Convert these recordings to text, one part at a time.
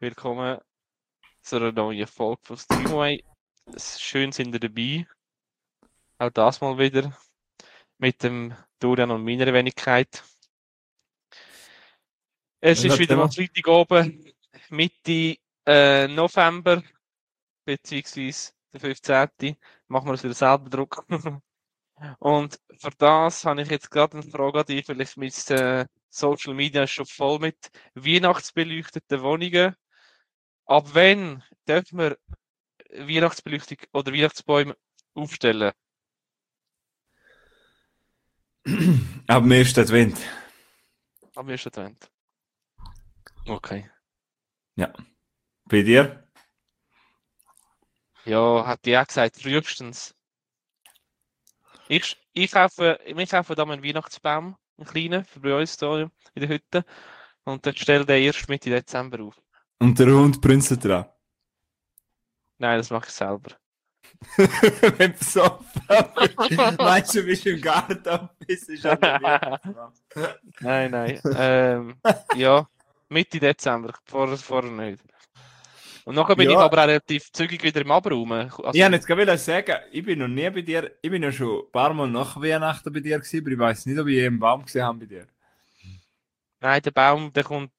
willkommen zu einer neuen Folge von Streamway. Schön sind ihr dabei. Auch das mal wieder mit dem Dorian und meiner Wenigkeit. Es ist wieder mal Freitag oben, Mitte November, beziehungsweise der 15. Machen wir es wieder selber Druck. Und für das habe ich jetzt gerade eine Frage an dich, vielleicht mit Social Media schon voll mit weihnachtsbeleuchteten Wohnungen. Ab wann dürfen wir Weihnachtsbeleuchtung oder Weihnachtsbäume aufstellen? Ab dem 1. Advent. Am 1. Advent. Okay. Ja. Bei dir? Ja, hat die auch gesagt, frühestens. Wir kaufen da mal einen Weihnachtsbaum, einen kleinen, für bei uns hier in der Hütte. Und dann stellen den erst Mitte Dezember auf. Und der Hund brünzelt dran. Nein, das mache ich selber. Wenn du so meinst du, bist im Garten, bist du schon Nein. Ja, Mitte Dezember, vorher nicht. Und nachher bin ich aber auch relativ zügig wieder im Abraum. Also, ich wollte jetzt gerade sagen, ich bin noch nie bei dir, ich bin ja schon ein paar Mal nach Weihnachten bei dir gewesen, aber ich weiss nicht, ob ich je einen Baum gesehen habe bei dir. Nein, der Baum, der kommt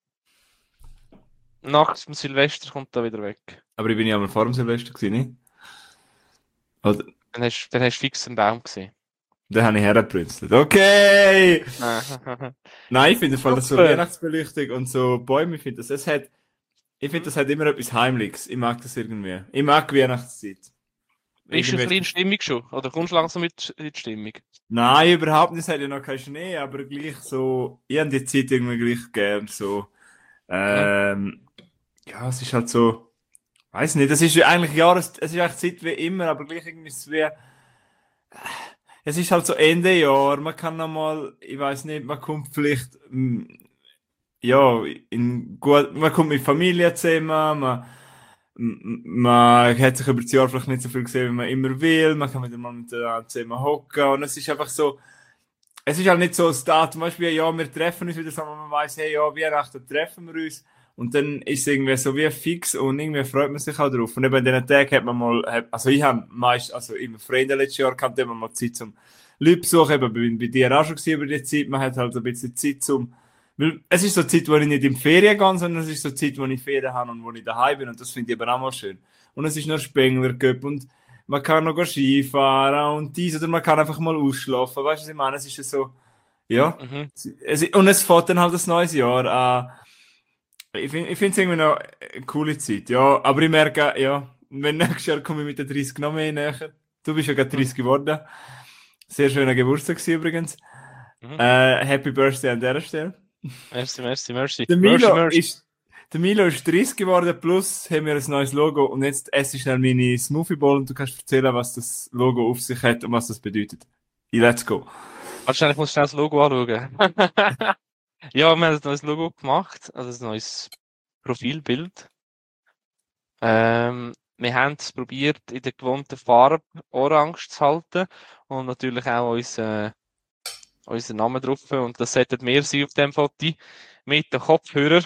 nach dem Silvester kommt er wieder weg. Aber ich bin ja mal vor dem Silvester gewesen, nicht? Oder? Dann hast du fix einen Baum gesehen. Dann habe ich hergebrünzelt. Okay! Nein, ich finde vor allem so Weihnachtsbeleuchtung und so Bäume, ich finde das hat immer etwas Heimliches. Ich mag das irgendwie. Ich mag Weihnachtszeit. Bist du ein bisschen in Stimmung schon? Oder kommst du langsam in die Stimmung? Nein, überhaupt nicht. Es hat ja noch keinen Schnee, aber gleich so, ich habe die Zeit irgendwie gleich gern. So, ja, es ist halt so, weiß nicht, es ist eigentlich Zeit wie immer, aber gleich irgendwie ist es wie, es ist halt so Ende Jahr, man kann nochmal, ich weiß nicht, man kommt vielleicht, ja, man kommt mit Familie zusammen, man hat sich über das Jahr vielleicht nicht so viel gesehen, wie man immer will, man kann wieder mal miteinander zusammen hocken und es ist einfach so, es ist halt nicht so ein Datum, zum Beispiel, ja, wir treffen uns wieder, sondern man weiss, hey, ja, Weihnachten treffen wir uns und dann ist es irgendwie so wie fix und irgendwie freut man sich auch drauf. Und eben an diesen Tagen hat man mal, also ich habe immer Freunde letztes Jahr gehabt, haben wir mal Zeit zum Leute besuchen, eben bei dir auch schon gewesen über die Zeit, man hat halt ein bisschen Zeit weil es ist so eine Zeit, wo ich nicht in die Ferien gehe, sondern es ist so eine Zeit, wo ich Ferien habe und wo ich daheim bin und das finde ich eben auch mal schön. Und es ist noch Spengler Cup und man kann noch Skifahren und dies oder man kann einfach mal ausschlafen, weißt du, was ich meine? Es ist ja so, ja. Mhm. Und es fährt dann halt ein neues Jahr an. Ich finde es irgendwie noch eine coole Zeit, ja. Aber ich merke, ja, wenn nächstes Jahr komme ich mit den 30 noch mehr näher. Du bist ja gerade 30 geworden. Sehr schöner Geburtstag übrigens. Happy Birthday an dieser Stelle. Merci. Der Milo ist 30 geworden, plus haben wir ein neues Logo und jetzt esse ich schnell meine Smoothie Bowl und du kannst erzählen, was das Logo auf sich hat und was das bedeutet. Let's go. Wahrscheinlich muss ich schnell das Logo anschauen. Ja, wir haben ein neues Logo gemacht, also ein neues Profilbild. Wir haben es probiert, in der gewohnten Farbe orange zu halten und natürlich auch unseren Namen drauf. Und das sollten wir sein auf dem Foto mit den Kopfhörern.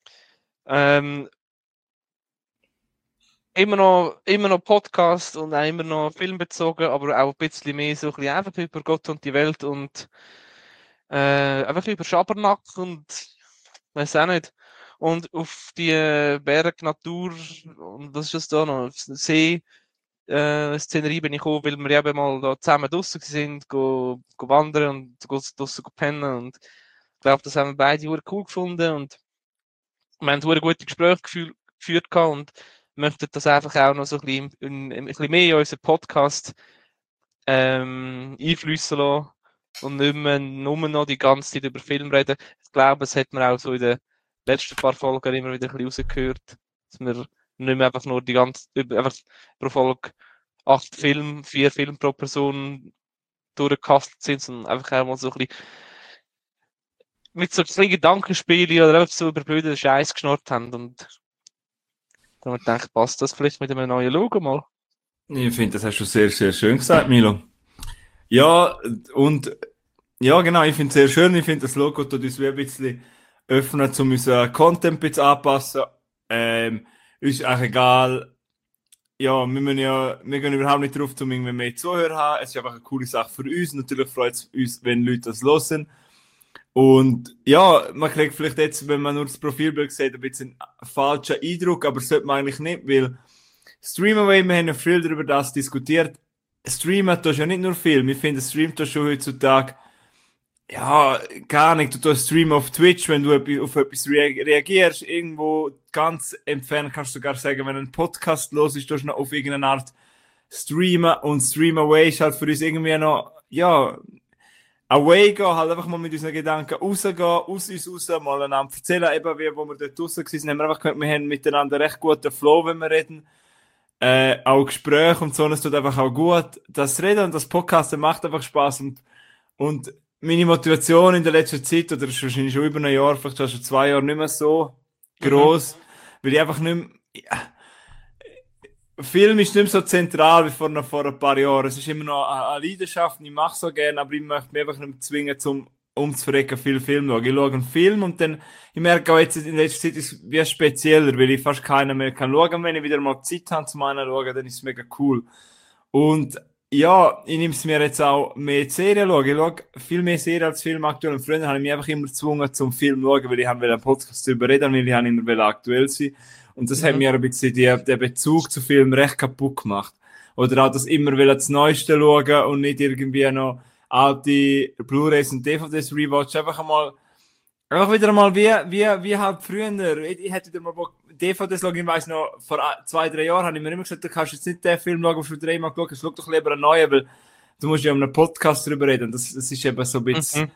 Immer noch Podcast und auch immer noch filmbezogen, aber auch ein bisschen mehr so ein bisschen einfach über Gott und die Welt und einfach über Schabernack und weiß auch nicht. Und auf die Berg, Natur und was ist das da noch? See, Szenerie bin ich gekommen, weil wir eben mal da zusammen draussen sind, go wandern und draussen pennen. Und ich glaube, das haben wir beide cool gefunden und wir haben gute Gespräche geführt und möchten das einfach auch noch so ein bisschen mehr in unseren Podcast einfließen lassen und nicht mehr nur noch die ganze Zeit über Film reden. Ich glaube, das hat man auch so in den letzten paar Folgen immer wieder ein bisschen rausgehört, dass wir nicht mehr einfach nur einfach pro Folge 4 Filme pro Person durchgekastet sind, sondern einfach auch mal so ein bisschen mit so kleinen Gedankenspielen oder einfach so über blöden Scheiß geschnurrt haben und dann habe ich gedacht, passt das vielleicht mit einem neuen Logo mal? Ich finde, das hast du sehr, sehr schön gesagt, Milo. Ja, und ja, genau, ich finde es sehr schön. Ich finde, das Logo tut uns wie ein bisschen öffnen, um unseren Content ein bisschen anpassen. Ist eigentlich egal. Ja, wir gehen überhaupt nicht drauf, um irgendwie mehr Zuhörer zu haben. Es ist einfach eine coole Sache für uns. Natürlich freut es uns, wenn Leute das hören. Und ja, man kriegt vielleicht jetzt, wenn man nur das Profilbild sieht, ein bisschen einen falschen Eindruck, aber das sollte man eigentlich nicht, weil Streamaway, wir haben ja viel darüber das diskutiert. Streamen tust ja nicht nur Film. Ich finde, Stream tust du heutzutage ja, gar nicht. Du tust streamen auf Twitch, wenn du auf etwas reagierst. Irgendwo ganz entfernt kannst du sogar sagen, wenn ein Podcast los ist, tust du noch auf irgendeine Art streamen. Und Stream Away ist halt für uns irgendwie noch, ja, away gehen, halt einfach mal mit unseren Gedanken rausgehen, aus uns raus, mal einander erzählen, eben wie, wo wir dort draussen waren, haben wir einfach gehört, wir haben miteinander recht guten Flow, wenn wir reden. Auch Gespräche und so, es tut einfach auch gut. Das Reden und das Podcasten macht einfach Spaß und meine Motivation in der letzten Zeit, oder ist wahrscheinlich schon über ein Jahr, vielleicht schon 2 Jahre nicht mehr so gross, weil ich einfach nicht mehr, ja, Film ist nicht mehr so zentral wie vor ein paar Jahren. Es ist immer noch eine Leidenschaft und ich mache so gerne, aber ich möchte mich einfach nicht mehr zwingen, um zu verrecken, viel Film zu schauen. Ich schaue einen Film und dann, ich merke auch jetzt in letzter Zeit ist es wie spezieller, weil ich fast keinen mehr kann schauen. Wenn ich wieder mal Zeit habe zum einen schauen, dann ist es mega cool. Und ja, ich nehme es mir jetzt auch mehr Serien schauen. Ich schaue viel mehr Serien als Film aktuell. Und früher habe ich mich einfach immer gezwungen zum Film zu schauen, weil ich einen Podcast darüber reden, weil ich immer aktuell sein. Und das hat mir ein bisschen den Bezug zu Filmen recht kaputt gemacht. Oder auch das immer das Neueste schauen und nicht irgendwie noch alte Blu-rays und DVDs rewatch. Einfach wieder mal wie halt früher. Ich hätte wieder mal Bock, DVDs schauen, ich weiss noch, vor 2, 3 Jahren habe ich mir immer gesagt, du kannst jetzt nicht den Film schauen, den du schon 3-mal geschaut hast, schau doch lieber einen neuen, weil du musst ja um einen Podcast drüber reden. Das ist eben so ein bisschen.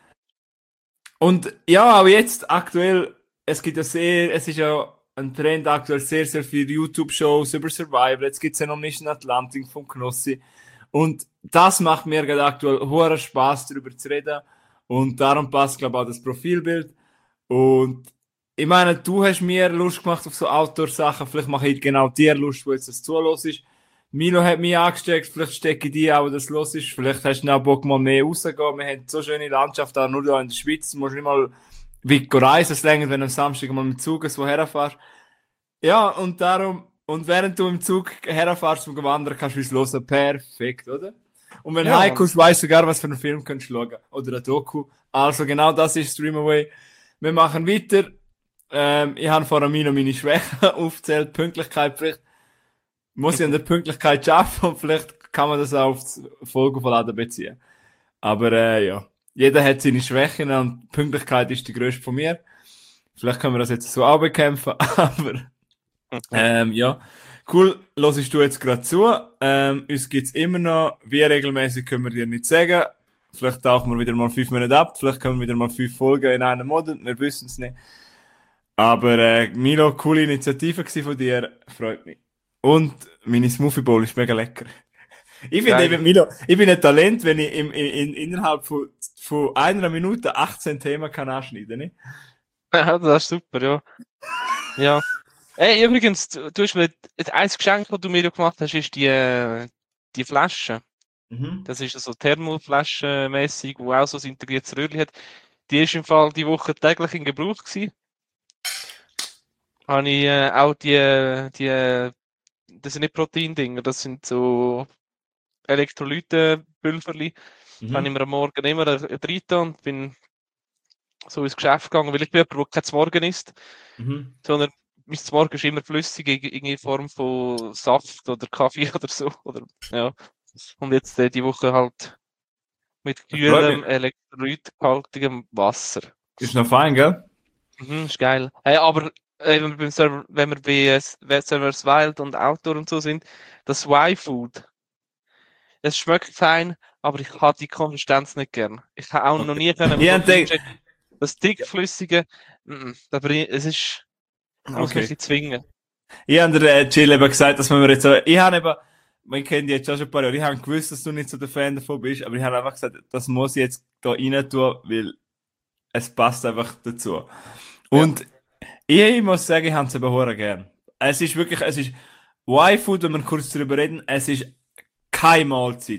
Und ja, auch jetzt aktuell, es ist ja ein Trend aktuell, sehr, sehr viele YouTube-Shows über Survival. Jetzt gibt es ja noch Mission Atlantic vom Knossi. Und das macht mir gerade aktuell hoher Spaß, darüber zu reden. Und darum passt, glaube ich, auch das Profilbild. Und ich meine, du hast mir Lust gemacht auf so Outdoor-Sachen. Vielleicht mache ich genau dir Lust, wo jetzt das zulässt ist. Milo hat mich angesteckt, vielleicht stecke ich dir auch, dass das los ist. Vielleicht hast du auch Bock, mal mehr rauszugehen. Wir haben so schöne Landschaft, auch nur da in der Schweiz. Du musst nicht mal weit reisen, es länger, wenn du am Samstag mal mit dem Zug woher fährst. Ja, und darum, und während du im Zug herfährst zum Wandern, kannst du uns hören. Perfekt, oder? Und wenn du heimkommst, weißt du sogar, was für einen Film kannst du schauen. Oder ein Doku. Also genau das ist Streamaway. Wir machen weiter. Ich habe vorhin meine Schwächen aufgezählt. Pünktlichkeit, vielleicht muss ich an der Pünktlichkeit schaffen und vielleicht kann man das auch auf das Folge von Laden beziehen. Aber ja, jeder hat seine Schwächen und Pünktlichkeit ist die größte von mir. Vielleicht können wir das jetzt so auch bekämpfen, aber ja, cool, hörst du jetzt gerade zu. Uns gibt es immer noch, wie regelmäßig können wir dir nicht sagen. Vielleicht tauchen wir wieder mal 5 Minuten ab, vielleicht können wir wieder mal 5 Folgen in einem Monat, wir wissen es nicht. Aber Milo, coole Initiative von dir, freut mich. Und meine Smoothie Bowl ist mega lecker. Ich finde eben, Milo, ich bin ein Talent, wenn ich innerhalb von 1 Minute 18 Themen kann anschneiden, nicht? Ja, das ist super, ja. Ja. Hey, übrigens, du hast mir ein Geschenk, das du mir gemacht hast, ist die Flasche. Das ist so Thermoflasche-mäßig, wo auch so ein integriertes Röhrchen hat. Die ist im Fall die Woche täglich in Gebrauch gewesen. Habe ich auch das sind nicht Proteindinger, das sind so Elektrolytenpulverli. Habe ich mir am Morgen immer rein und bin so ins Geschäft gegangen, weil ich bin jemand, der kein Morgen isst, sondern mein Morgen ist immer flüssig, in Form von Saft oder Kaffee oder so. Oder, ja. Und jetzt die Woche halt mit kühlem, elektrolythaltigem Wasser. Ist noch fein, gell? Ist geil. Hey, aber wenn wir bei Servers Wild und Outdoor und so sind, das Y-Food, es schmeckt fein, aber ich habe die Konsistenz nicht gern. Ich habe auch noch nie das dickflüssige, aber es ist, muss mich zwingen. Ich habe der Jill eben gesagt, dass wir jetzt so, ich habe eben, man kennt dich jetzt schon ein paar Jahre, ich habe gewusst, dass du nicht so der Fan davon bist, aber ich habe einfach gesagt, das muss ich jetzt da rein tun, weil es passt einfach dazu. Und ich muss sagen, ich habe es eben sehr gern. Es ist Y-Food, wenn wir kurz darüber reden, es ist keine Mahlzeit.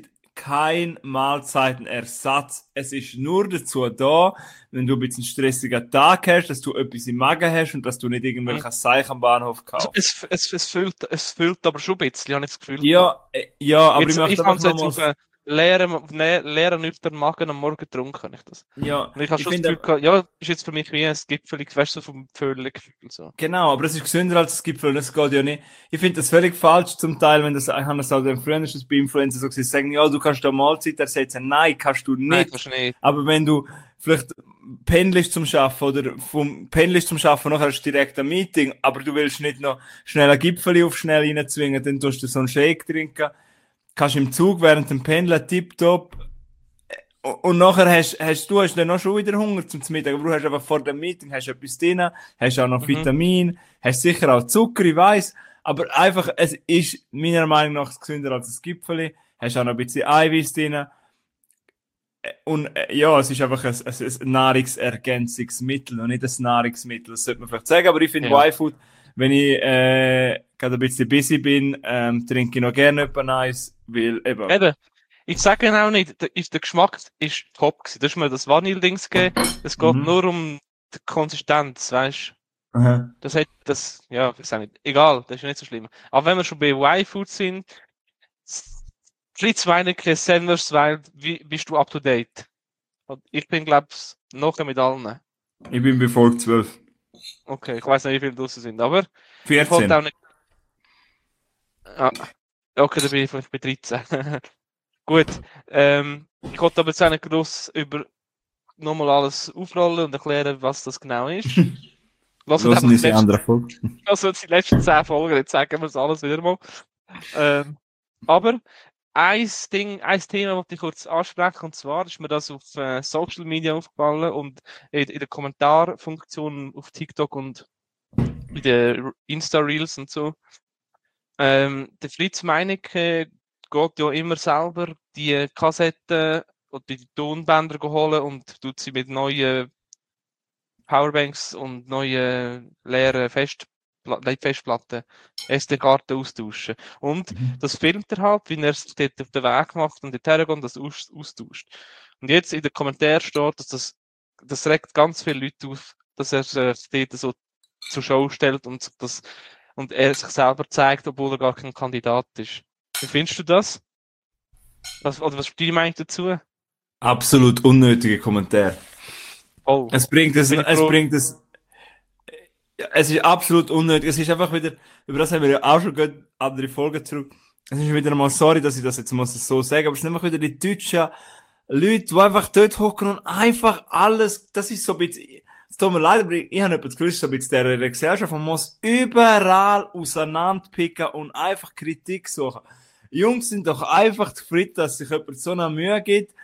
kein Mahlzeitenersatz. Es ist nur dazu da, wenn du ein bisschen stressigen Tag hast, dass du etwas im Magen hast und dass du nicht irgendwelche Seich am Bahnhof kaufst. Es füllt aber schon ein bisschen, habe ich das Gefühl. Ja, aber Jetzt, ich möchte ich habe einfach es jetzt auf nochmal... leeren, nüchternen Magen am Morgen getrunken, habe ich das. Ja, Und ich habe ich schon das finde... Gefühl gehabt, ja, ist jetzt für mich wie ein Gipfel, weißt du, so vom Vögelgefühl. So. Genau, aber es ist gesünder als das Gipfel, das geht ja nicht. Ich finde das völlig falsch zum Teil, wenn das, ich habe das auch früher ist das bei Influencer so gesagt, sagen, ja, du kannst da Mahlzeit ersetzen. Nein, kannst du Nein, nicht. kannst du nicht. Aber wenn du vielleicht pendelst zum Schaffen oder pendelst zum Schaffen, nachher hast du direkt ein Meeting, aber du willst nicht noch schnell ein Gipfel auf schnell reinzwingen, dann tust du so einen Shake trinken, kannst im Zug während dem Pendeln tipptopp. Und nachher hast du dann noch schon wieder Hunger zum Mittag, aber du hast einfach vor dem Meeting hast etwas drin, hast auch noch Vitamin, hast sicher auch Zucker, ich weiss, aber einfach, es ist meiner Meinung nach gesünder als das Gipfeli, hast auch noch ein bisschen Eiweiß drin. Und ja, es ist einfach ein Nahrungsergänzungsmittel und nicht ein Nahrungsmittel, das sollte man vielleicht sagen, aber ich finde Y-Food, wenn ich gerade ein bisschen busy bin, trinke ich noch gerne etwas Eis, weil eben... Ich sage auch nicht, der Geschmack ist top gewesen. Du hast mir das Vanille-Dings gegeben. Es geht nur um die Konsistenz, weißt du? Das hat, ja, ich sage nicht, egal, das ist nicht so schlimm. Aber wenn wir schon bei Y-Food sind, Fritz Meinecke, Sennersweild, wie bist du up to date? Ich bin, glaube ich, noch mit allen. Ich bin bei Folge 12. Okay, ich weiß nicht, wie viele draussen sind, aber 14. Ich auch nicht... okay, dann bin ich vielleicht bei 13. Gut, ich wollte aber jetzt auch nicht gross über nochmal alles aufrollen und erklären, was das genau ist. Was ist die andere Folge? Also die letzten 10 Folgen, jetzt sagen wir es alles wieder mal. Aber ein Thema wollte ich kurz ansprechen, und zwar ist mir das auf Social Media aufgefallen und in der Kommentarfunktion auf TikTok und in den Insta-Reels und so. Der Fritz Meinecke geht ja immer selber die Kassetten oder die Tonbänder holen und tut sie mit neuen Powerbanks und neuen leeren Festplatten, SD-Karten austauschen. Und das filmt er halt, wie er es dort auf den Weg macht und dorthin geht und das austauscht. Und jetzt in den Kommentaren steht, dass das regt ganz viele Leute auf, dass er sich dort so zur Show stellt und er sich selber zeigt, obwohl er gar kein Kandidat ist. Wie findest du das? Was ist deine Meinung dazu? Absolut unnötige Kommentare. Oh. Es ist absolut unnötig. Es ist einfach wieder, über das haben wir ja auch schon andere Folgen zurück. Es ist wieder mal sorry, dass ich das jetzt mal so sage, aber es sind einfach wieder die deutschen Leute, die einfach dort hocken und einfach alles, das ist so ein bisschen, es tut mir leid, aber ich habe etwas gewusst, so ein bisschen der Gesellschaft, man muss überall auseinanderpicken und einfach Kritik suchen. Jungs sind doch einfach zufrieden, dass sich jemand so eine Mühe gibt,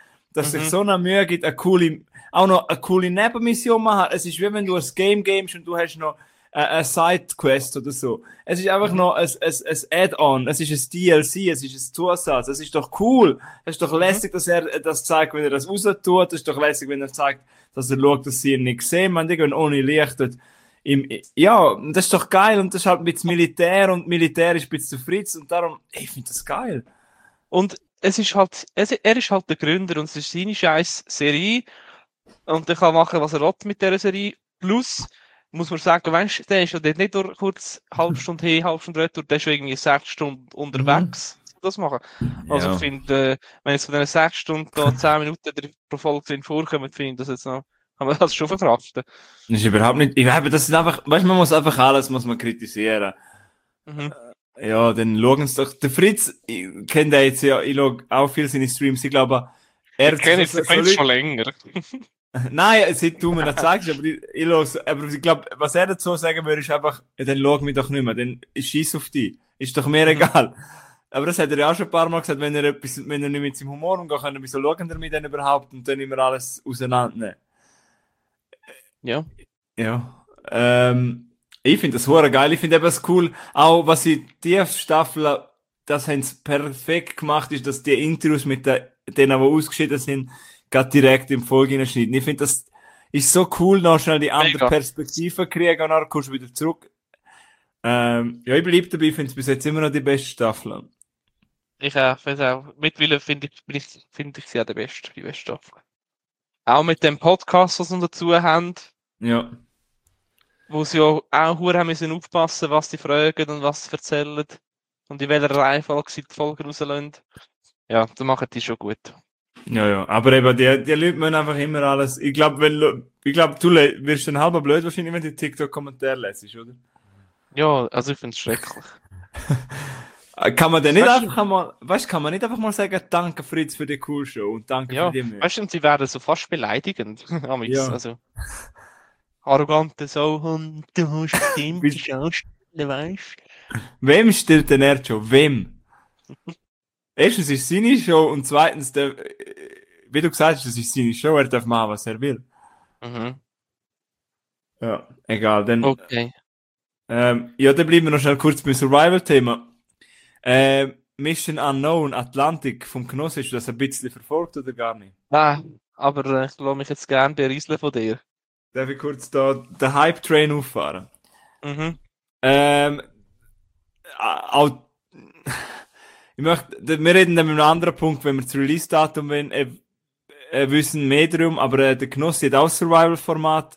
auch noch eine coole Nebenmission machen. Es ist wie wenn du ein Game gamest und du hast noch eine Sidequest oder so. Es ist einfach noch ein Add-on, es ist ein DLC, es ist ein Zusatz. Es ist doch cool. Es ist doch lässig, dass er das zeigt, wenn er das raus tut. Es ist doch lässig, wenn er zeigt, dass er schaut, dass sie ihn nicht sehen. Man, die gehen ohne Licht dort. Ja, das ist doch geil und das ist halt ein bisschen Militär und Militär ist ein bisschen zu Fritz und darum, ich finde das geil. Und er ist halt der Gründer und es ist seine scheiß Serie und er kann machen, was er will mit dieser Serie. Plus, muss man sagen, weißt, der ist ja dort nicht nur kurz halbe Stunde hin, halbe Stunde retour, der ist schon irgendwie 6 Stunden unterwegs, das machen. Also Ja. ich finde, wenn jetzt von diesen 6 Stunden da 10 Minuten pro Folge vorkommen, finde ich das jetzt noch, kann man das schon verkraften. Das ist überhaupt nicht, das ist einfach, weißt, man muss einfach alles, muss man kritisieren. Ja, dann schauen sie doch, der Fritz, ich kenne den jetzt ja, ich schaue auch viel seine Streams, ich glaube, ich kenne jetzt schon länger. Nein, seit du mir das sagst, aber ich glaube, was er dazu sagen würde, ist einfach, ja, dann schau mich doch nicht mehr, dann schieß auf dich. Ist doch mir egal. Aber das hat er ja auch schon ein paar Mal gesagt, wenn er nicht mit seinem Humor umgeht, kann er wieso schauen damit dann überhaupt und dann immer alles auseinandernehmen. Ja. Ja. Ich finde das hure geil. Ich finde eben es cool, auch was sie die Staffel, das haben sie perfekt gemacht, ist, dass die Interviews mit denen, die ausgeschieden sind, gerade direkt im Folge hineinschneiden. Ich finde, das ist so cool, noch schnell die andere Perspektive kriegen und dann kommst du wieder zurück. Ja, ich bleibe dabei, ich finde es bis jetzt immer noch die beste Staffel. Ich weiß auch. Mittlerweile finde ich sie auch die beste Staffel. Auch mit dem Podcast, was sie dazu haben, Ja. wo sie auch hure haben müssen aufpassen, was sie fragen und was sie erzählen. Und in welcher Reihenfolge sie die Folgen rauslassen. Ja, da machen die schon gut. Ja, ja. Aber eben, die Leute müssen einfach immer alles. Ich glaube, du wirst dann halber blöd wahrscheinlich, wenn du TikTok-Kommentare lesest, oder? Ja, also ich finde es schrecklich. Kann man denn nicht Weißt du- einfach mal, weißt, kann man nicht einfach mal sagen, danke Fritz für die coole Show und danke Ja, für die Mühe. weißt du, und sie werden so fast beleidigend. Amix, Ja. also arrogante Sau und du hast bestimmt die Bist- Schauspieler, weißt Wem stellt denn er schon? Wem? Erstens ist es seine Show und zweitens, wie du gesagt hast, das ist seine Show, er darf machen, was er will. du? Mhm. Ja, egal. Dann, Okay. ja, dann bleiben wir noch schnell kurz beim Survival-Thema. Mission Unknown Atlantik vom Genoss, hast du das ein bisschen verfolgt oder gar nicht? Aber ich lasse mich jetzt gerne berieseln von dir. Darf ich kurz da den Hype-Train auffahren? Mhm. Auch, wir reden dann mit einem anderen Punkt, wenn wir das Release-Datum wissen mehr darum, aber der Genoss hat auch Survival-Format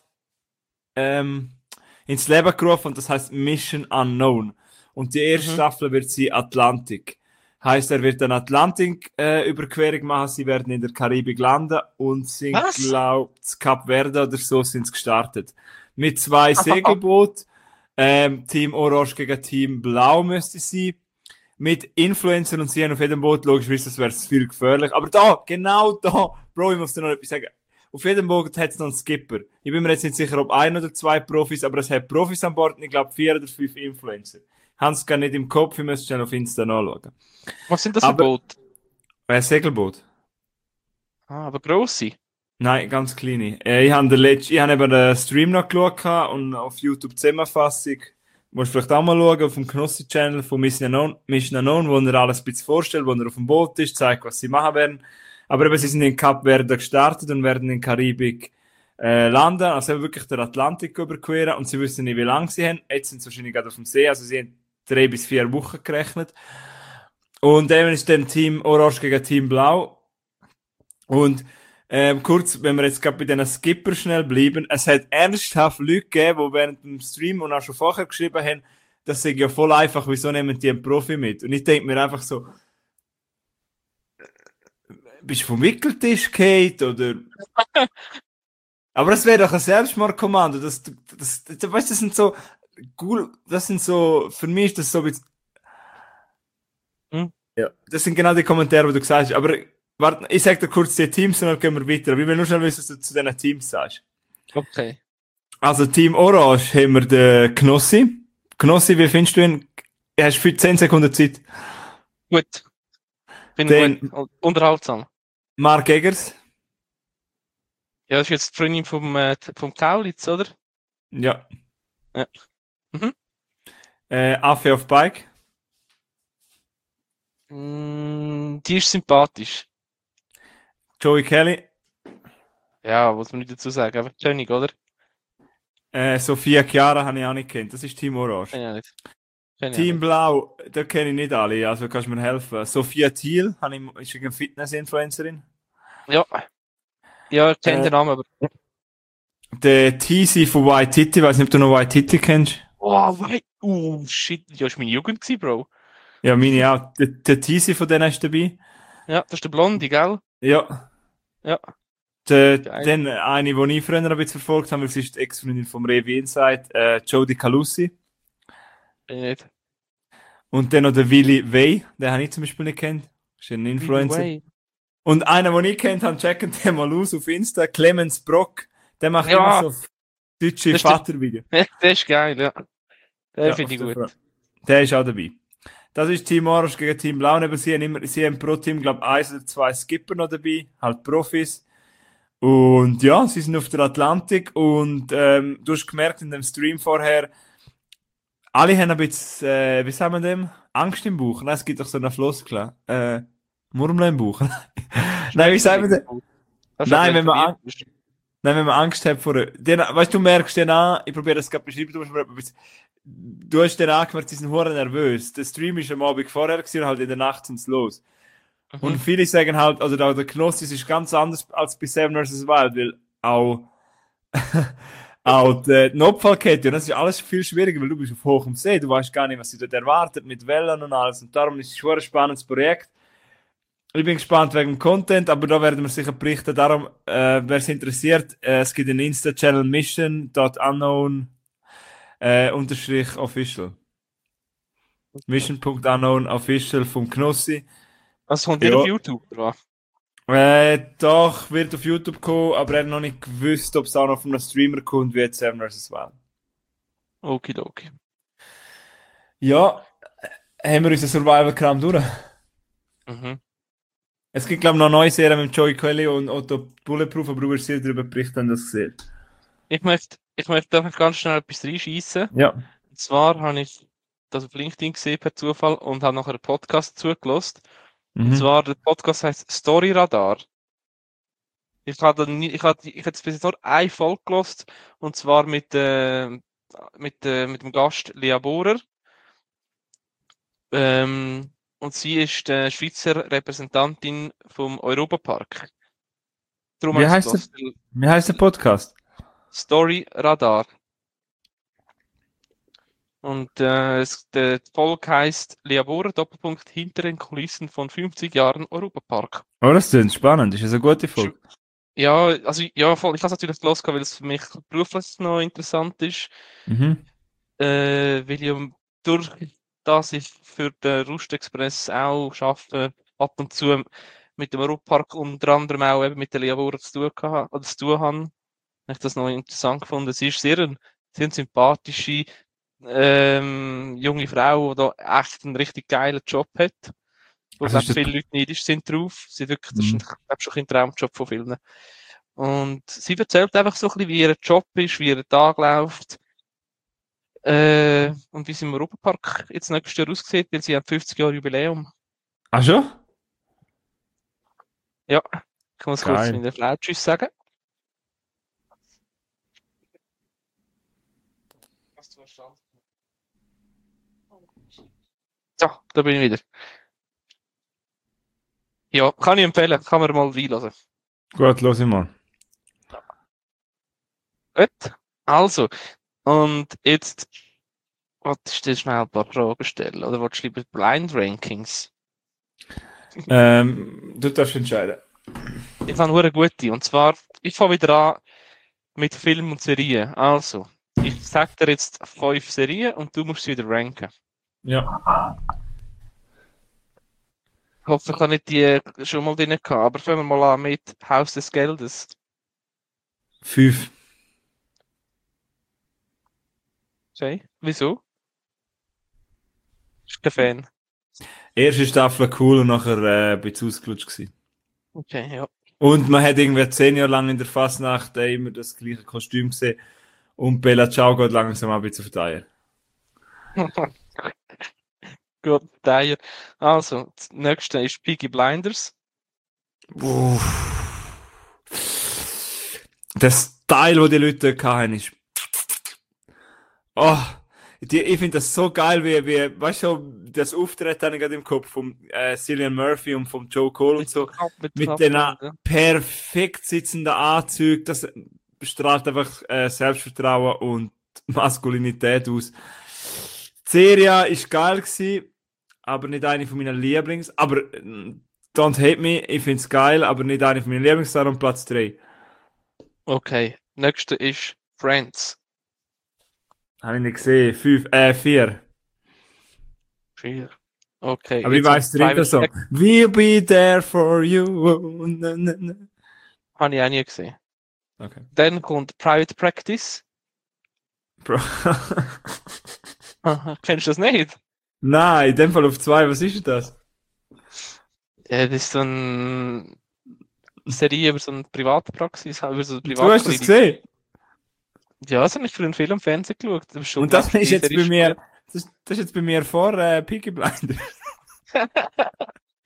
ins Leben gerufen und das heißt Mission Unknown. Und die erste Staffel wird sie Atlantik. Heißt, er wird eine Atlantik-Überquerung machen, sie werden in der Karibik landen und sind, Was? glaube ich, Kap Verde oder so sind sie gestartet. Mit 2 Segelbooten, Team Orange gegen Team Blau müsste sie. Mit Influencern und sie haben auf jedem Boot, logischerweise, das wäre viel gefährlich. Aber da, genau da, Bro, ich muss dir noch etwas sagen. Auf jedem Boot hat es noch einen Skipper. Ich bin mir jetzt nicht sicher, ob 1 oder 2 Profis, aber es hat Profis an Bord und ich glaube 4 oder 5 Influencer. Haben es gar nicht im Kopf, ich müsste schnell auf Insta nachschauen. Was sind das für Aber- Boote? Segelboot? Aber grosse. Nein, ganz kleine. Ich habe eben den Stream noch geschaut und auf YouTube die Zusammenfassung. Musst vielleicht auch mal schauen auf dem Knossi-Channel von Mission Unknown, wo er alles ein bisschen vorstellt, wo er auf dem Boot ist, zeigt, was sie machen werden. Aber eben, sie sind in Kap Verde gestartet und werden in Karibik landen, also eben wirklich den Atlantik überqueren und sie wissen nicht, wie lange sie haben. Jetzt sind sie wahrscheinlich gerade auf dem See, also sie haben 3 bis 4 Wochen gerechnet. Und eben ist dann Team Orange gegen Team Blau. Und kurz, wenn wir jetzt gerade bei diesen Skipper schnell bleiben, es hat ernsthaft Leute gegeben, die während dem Stream und auch schon vorher geschrieben haben, das sei ja voll einfach, wieso nehmen die einen Profi mit? Und ich denke mir einfach so, bist du vom Wickeltisch gefallen, oder? Aber das wäre doch ein Selbstmordkommando. Weißt, das sind so, cool, das sind so, für mich ist das so ein bisschen, ja, das sind genau die Kommentare, die du gesagt hast. Aber warte, ich sag dir kurz die Teams und dann gehen wir weiter. Aber ich will nur schnell wissen, was du zu diesen Teams sagst. Okay. Also Team Orange haben wir den Knossi. Knossi, wie findest du ihn? Du hast für 10 Sekunden Zeit. Gut. Finde Den- gut. Unterhaltsam. Mark Eggers. Ja, das ist jetzt die Freundin vom Kaulitz, oder? Ja. Ja. Mhm. Affe auf Bike. Die ist sympathisch. Joey Kelly. Ja, was man nicht dazu sagen. Einfach König, oder? Sophia Chiara habe ich auch nicht kennt. Das ist Team Orange. Kenn ich auch nicht. Kenn ich auch Team nicht. Blau, da kenne ich nicht alle, also kannst du mir helfen. Sophia Thiel, ist eine Fitness-Influencerin. Ja. Ja, ich kenne Äh, den Namen, aber. Der TC von White Titty, weiß nicht, ob du noch White Titty kennst. Oh, wei. Shit. Ja, das war meine Jugend, gewesen, Bro. Ja, meine auch. Der TC von denen ist dabei. Ja, das ist der Blonde, gell? Ja. Ja. Geil. Geil. Dann eine, die ich früher ein bisschen verfolgt habe, weil sie ist die Ex-Freundin vom Revi Insight, Jodie Calussi. Kenn ich nicht. Und dann noch der Willy Way, den habe ich zum Beispiel nicht kennt. Ist ein Influencer. Way. Und einer, den ich kennt habe, checken den mal aus auf Insta, Clemens Brock. Der macht Ja. immer so deutsche Das ist der- Vatervideos. Der ist geil, ja. Den Ja, finde ich auf der gut. Front. Der ist auch dabei. Das ist Team Orange gegen Team Blau. Aber sie haben pro Team, glaube ich, 1 oder 2 Skipper noch dabei, halt Profis. Und ja, sie sind auf der Atlantik und du hast gemerkt in dem Stream vorher, alle haben ein bisschen, wie sagen wir dem? Angst im Bauch. Nein, es gibt doch so eine Floskel. Murmeln im Bauch. Nein, wie sagen wir dem? Das ist Nein, auch wenn man verwirrt. Nein, wenn man Angst hat vor... Weißt du, merkst den an, ich probiere das gerade beschreiben, du hast den angemerkt, sie sind hure nervös. Der Stream ist am Abend vorher gewesen, und halt in der Nacht sind los. Und viele sagen halt, also der Knossis ist ganz anders als bei Seven vs. Wild, weil auch die Notfallkette, und das ist alles viel schwieriger, weil du bist auf hohem See, du weißt gar nicht, was sie dort erwartet mit Wellen und alles. Und darum ist es schon ein spannendes Projekt. Ich bin gespannt wegen dem Content, aber da werden wir sicher berichten. Darum, wer es interessiert, es gibt einen Insta-Channel mission.unknown unterstrich official. Mission.unknown official vom Knossi. Also kommt ihr auf YouTube, oder? Doch, wird auf YouTube kommen, aber er hat noch nicht gewusst, ob es auch noch von einem Streamer kommt, wie jetzt Seven vs. Wild. Okidoki. Ja, haben wir unseren Survival-Kram durch. Es gibt, glaube ich, noch eine neue Serie mit Joey Kelly und Otto Bulletproof, aber du wirst sehr darüber berichten, wenn du das gesehen. Ich möchte einfach ganz schnell etwas reinschießen. Ja. Und zwar habe ich das auf LinkedIn gesehen per Zufall und habe nachher einen Podcast zugelassen. Und zwar, der Podcast heißt Story Radar. Ich habe jetzt bis jetzt nur eine Folge gehört, und zwar mit dem Gast Lea Bohrer. Und sie ist die Schweizer Repräsentantin vom Europapark. Wie heißt der Podcast? Story Radar. Und die Folge heisst Lea Bohrer, Doppelpunkt, hinter den Kulissen von 50 Jahren Europapark. Oh, das ist spannend. Ist das eine gute Folge? Ja, also ja, voll. Ich habe es natürlich los, weil es für mich beruflich noch interessant ist. Weil ich durch das ich für den Rust-Express auch arbeite, ab und zu mit dem Europapark unter anderem auch eben mit der Lea Bohrer zu tun habe. Habe ich das noch interessant gefunden. Sie ist sehr eine sympathische junge Frau, die da echt einen richtig geilen Job hat. Wo also viele Leute neidisch sind drauf. Sie wirklich, das ist schon ein Traumjob von vielen. Und sie erzählt einfach so ein bisschen, wie ihr Job ist, wie ihr Tag läuft. Und wie es im Europapark jetzt nächstes Jahr aussieht, weil sie haben 50 Jahre Jubiläum. Ach schon? Ja, ich muss kurz mit der Frau Tschüss sagen. Hast du verstanden? So, da bin ich wieder. Ja, kann ich empfehlen, kann man mal reinlassen. Gut, los ich mal. Gut, also, und jetzt wolltest du dir schnell ein paar Fragen stellen, oder wolltest du lieber Blind Rankings? Du darfst entscheiden. Ich habe eine gute, und zwar, ich fange wieder an mit Film und Serien. Also, ich sage dir jetzt 5 Serien und du musst sie wieder ranken. Ja. Ich hoffe, ich habe nicht die schon mal drin gehabt, aber fangen wir mal an mit Haus des Geldes. 5. Okay, wieso? Ich bin kein Fan. Erste Staffel cool und nachher bin ich ausgelutscht gewesen. Okay, ja. Und man hat irgendwie 10 Jahre lang in der Fasnacht immer das gleiche Kostüm gesehen und Bella Ciao geht langsam ein bisschen auf die Eier. Gut, Eier. Also, das nächste ist Peaky Blinders. Der Style, den die Leute hatten, ist... Oh, ich finde das so geil, wie weißt du, das Auftreten habe ich gerade im Kopf vom Cillian Murphy und vom Joe Cole und so. Mit den perfekt sitzenden Anzügen, das strahlt einfach Selbstvertrauen und Maskulinität aus. Die Serie war geil gewesen, aber nicht eine von meinen Lieblings. Aber don't hate me, ich finde es geil, aber nicht eine von meinen Lieblings, darum Platz 3. Okay, nächste ist Friends. Habe ich nicht gesehen. 4. 4. Okay. Aber ich weiss den Song. We'll be there for you. Habe ich auch nie gesehen. Okay. Dann kommt Private Practice. Bro. Kennst du das nicht? Nein, in dem Fall auf 2. Was ist das? Ja, das ist so eine Serie über so eine Privatpraxis. Über so eine du hast das gesehen? Ja, das habe ich für einen Film im Fernsehen geschaut. Das und das ist jetzt bei mir, das ist jetzt bei mir vor Peaky Blinders.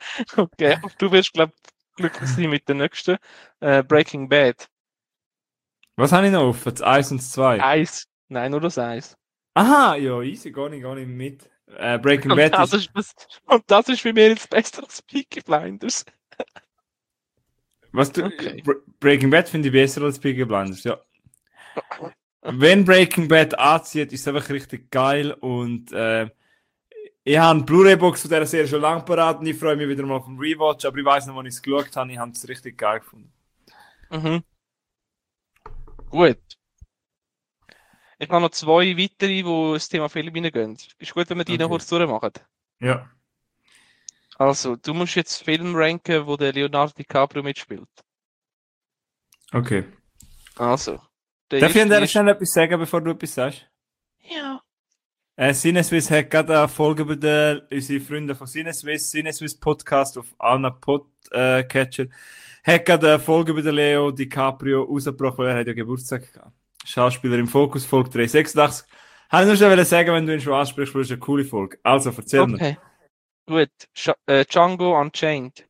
Okay, du wirst, glaube ich, glücklich sein mit der nächsten. Breaking Bad. Was habe ich noch offen? Das 1 und das 2. Eins. Nein, nur das Eins. Aha, ja, easy, gar nicht mit. Breaking Und Bad das ist... und das ist für mich jetzt besser als Peaky Blinders. Was du, Okay. Breaking Bad finde ich besser als Peaky Blinders, ja. Wenn Breaking Bad anzieht, ist es einfach richtig geil und ich habe eine Blu-ray-Box von dieser Serie schon lange parat und ich freue mich wieder mal auf den Rewatch, aber ich weiß noch, wann ich es geschaut habe, ich habe es richtig geil gefunden. Mhm. Gut. Ich habe noch zwei weitere, die das Thema Film reingehen. Ist gut, wenn wir die noch Okay. kurz durchmachen. Ja. Also, du musst jetzt Film ranken, wo der Leonardo DiCaprio mitspielt. Okay. Also. Darf ich an der erste Stelle etwas sagen, bevor du etwas sagst? Ja. Cineswiss hat gerade eine Folge über unsere Freunde von Cineswiss Podcast auf allen Podcatcher, hat gerade eine Folge über den Leo DiCaprio rausgebracht, weil er hat ja Geburtstag gehabt. Schauspieler im Fokus, Folge 386. Habe ich nur schon sagen, wenn du ihn schon ansprichst, weil es eine coole Folge. Also, erzähl mir. Okay. Gut. Django Unchained.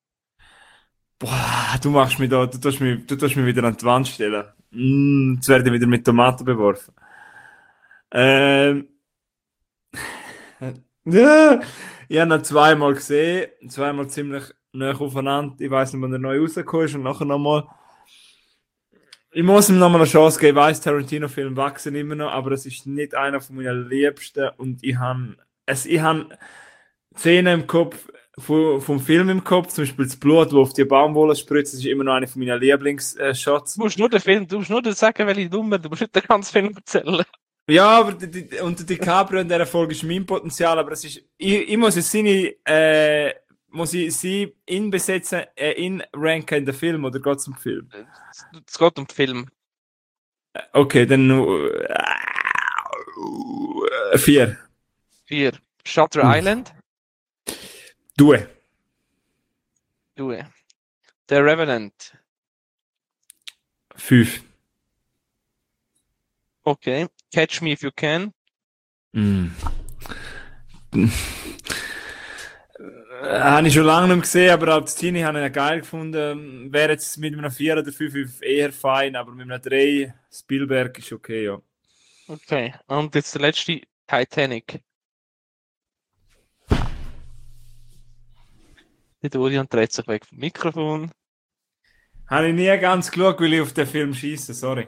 Boah, du tust mich wieder an die Wand stellen. Jetzt werde ich wieder mit Tomaten beworfen. Ja, ich habe ihn zweimal gesehen, zweimal ziemlich nah aufeinander. Ich weiß nicht, wann er neu rausgekommen ist und nachher nochmal. Ich muss ihm nochmal eine Chance geben. Ich weiss, Tarantino-Filme wachsen immer noch, aber es ist nicht einer von meinen liebsten und ich habe Szenen im Kopf, vom Film im Kopf, zum Beispiel das Blut, das auf die Baumwolle spritzt, das ist immer noch einer von meinen Lieblingsshots. Du musst nur den Film, du musst nur sagen, welche Nummer, du musst nicht den ganzen Film erzählen. Ja, aber unter DiCaprio in dieser Folge ist mein Potenzial, aber es ist, ich muss es muss ich sie ihn besetzen, ihn ranken in den Film oder geht es um den Film? Es geht um den Film. Okay, dann nur 4. 4. Shutter Island. Due. The Revenant. 5. Okay. Catch Me If You Can. Habe ich schon lange nicht mehr gesehen, aber als Teenie habe ich ihn geil gefunden. Wäre jetzt mit einem 4 oder 5 eher fein, aber mit einem 3 Spielberg ist okay, ja. Okay. Und jetzt der letzte, Titanic. Der Dorian dreht sich weg vom Mikrofon. Habe ich nie ganz geschaut, weil ich auf den Film schieße, sorry.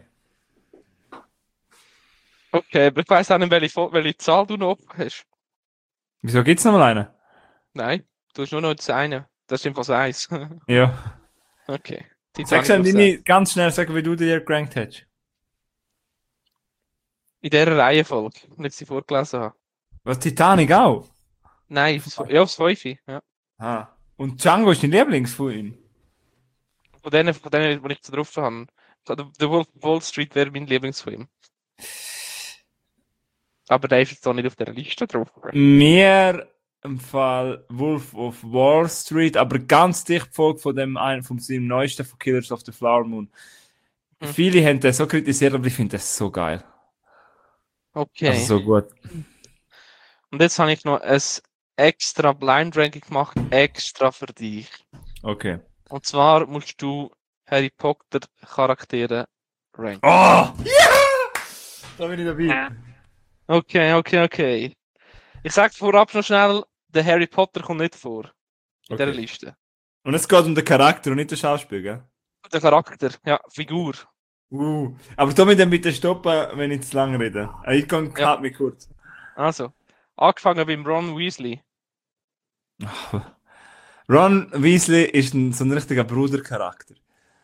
Okay, aber ich weiss auch nicht, welche Zahl du noch hast. Wieso gibt es noch mal einen? Nein, du hast nur noch das eine. Das ist jedenfalls eins. Ja. Okay. Sagst du nicht ganz schnell sagen, wie du dir gerankt hast? In dieser Reihenfolge, wenn ich sie vorgelesen habe. Was, Titanic auch? Nein, ja, aufs 5. Ja. Ah. Und Django ist dein Lieblings von ihm? Von denen, die ich so drauf habe. The Wolf of Wall Street wäre mein Lieblingsfilm. Aber der ist jetzt auch nicht auf dieser Liste drauf. Mir im Fall Wolf of Wall Street, aber ganz dicht gefolgt von von seinem neuesten von Killers of the Flower Moon. Viele haben den so kritisiert, aber ich finde das so geil. Okay. Also so gut. Und jetzt habe ich noch ein extra Blind Ranking gemacht, extra für dich. Okay. Und zwar musst du Harry Potter Charaktere ranken. Oh! Ja! Da bin ich dabei. Okay. Ich sage vorab noch schnell, der Harry Potter kommt nicht vor. In dieser Liste. Und es geht um den Charakter und nicht den Schauspieler, gell? Der Charakter, ja, Figur. Aber da mit dem bitte stoppen, wenn ich zu lange rede. Ich kann mich kurz. Also, angefangen beim Ron Weasley. Ron Weasley ist so ein richtiger Brudercharakter.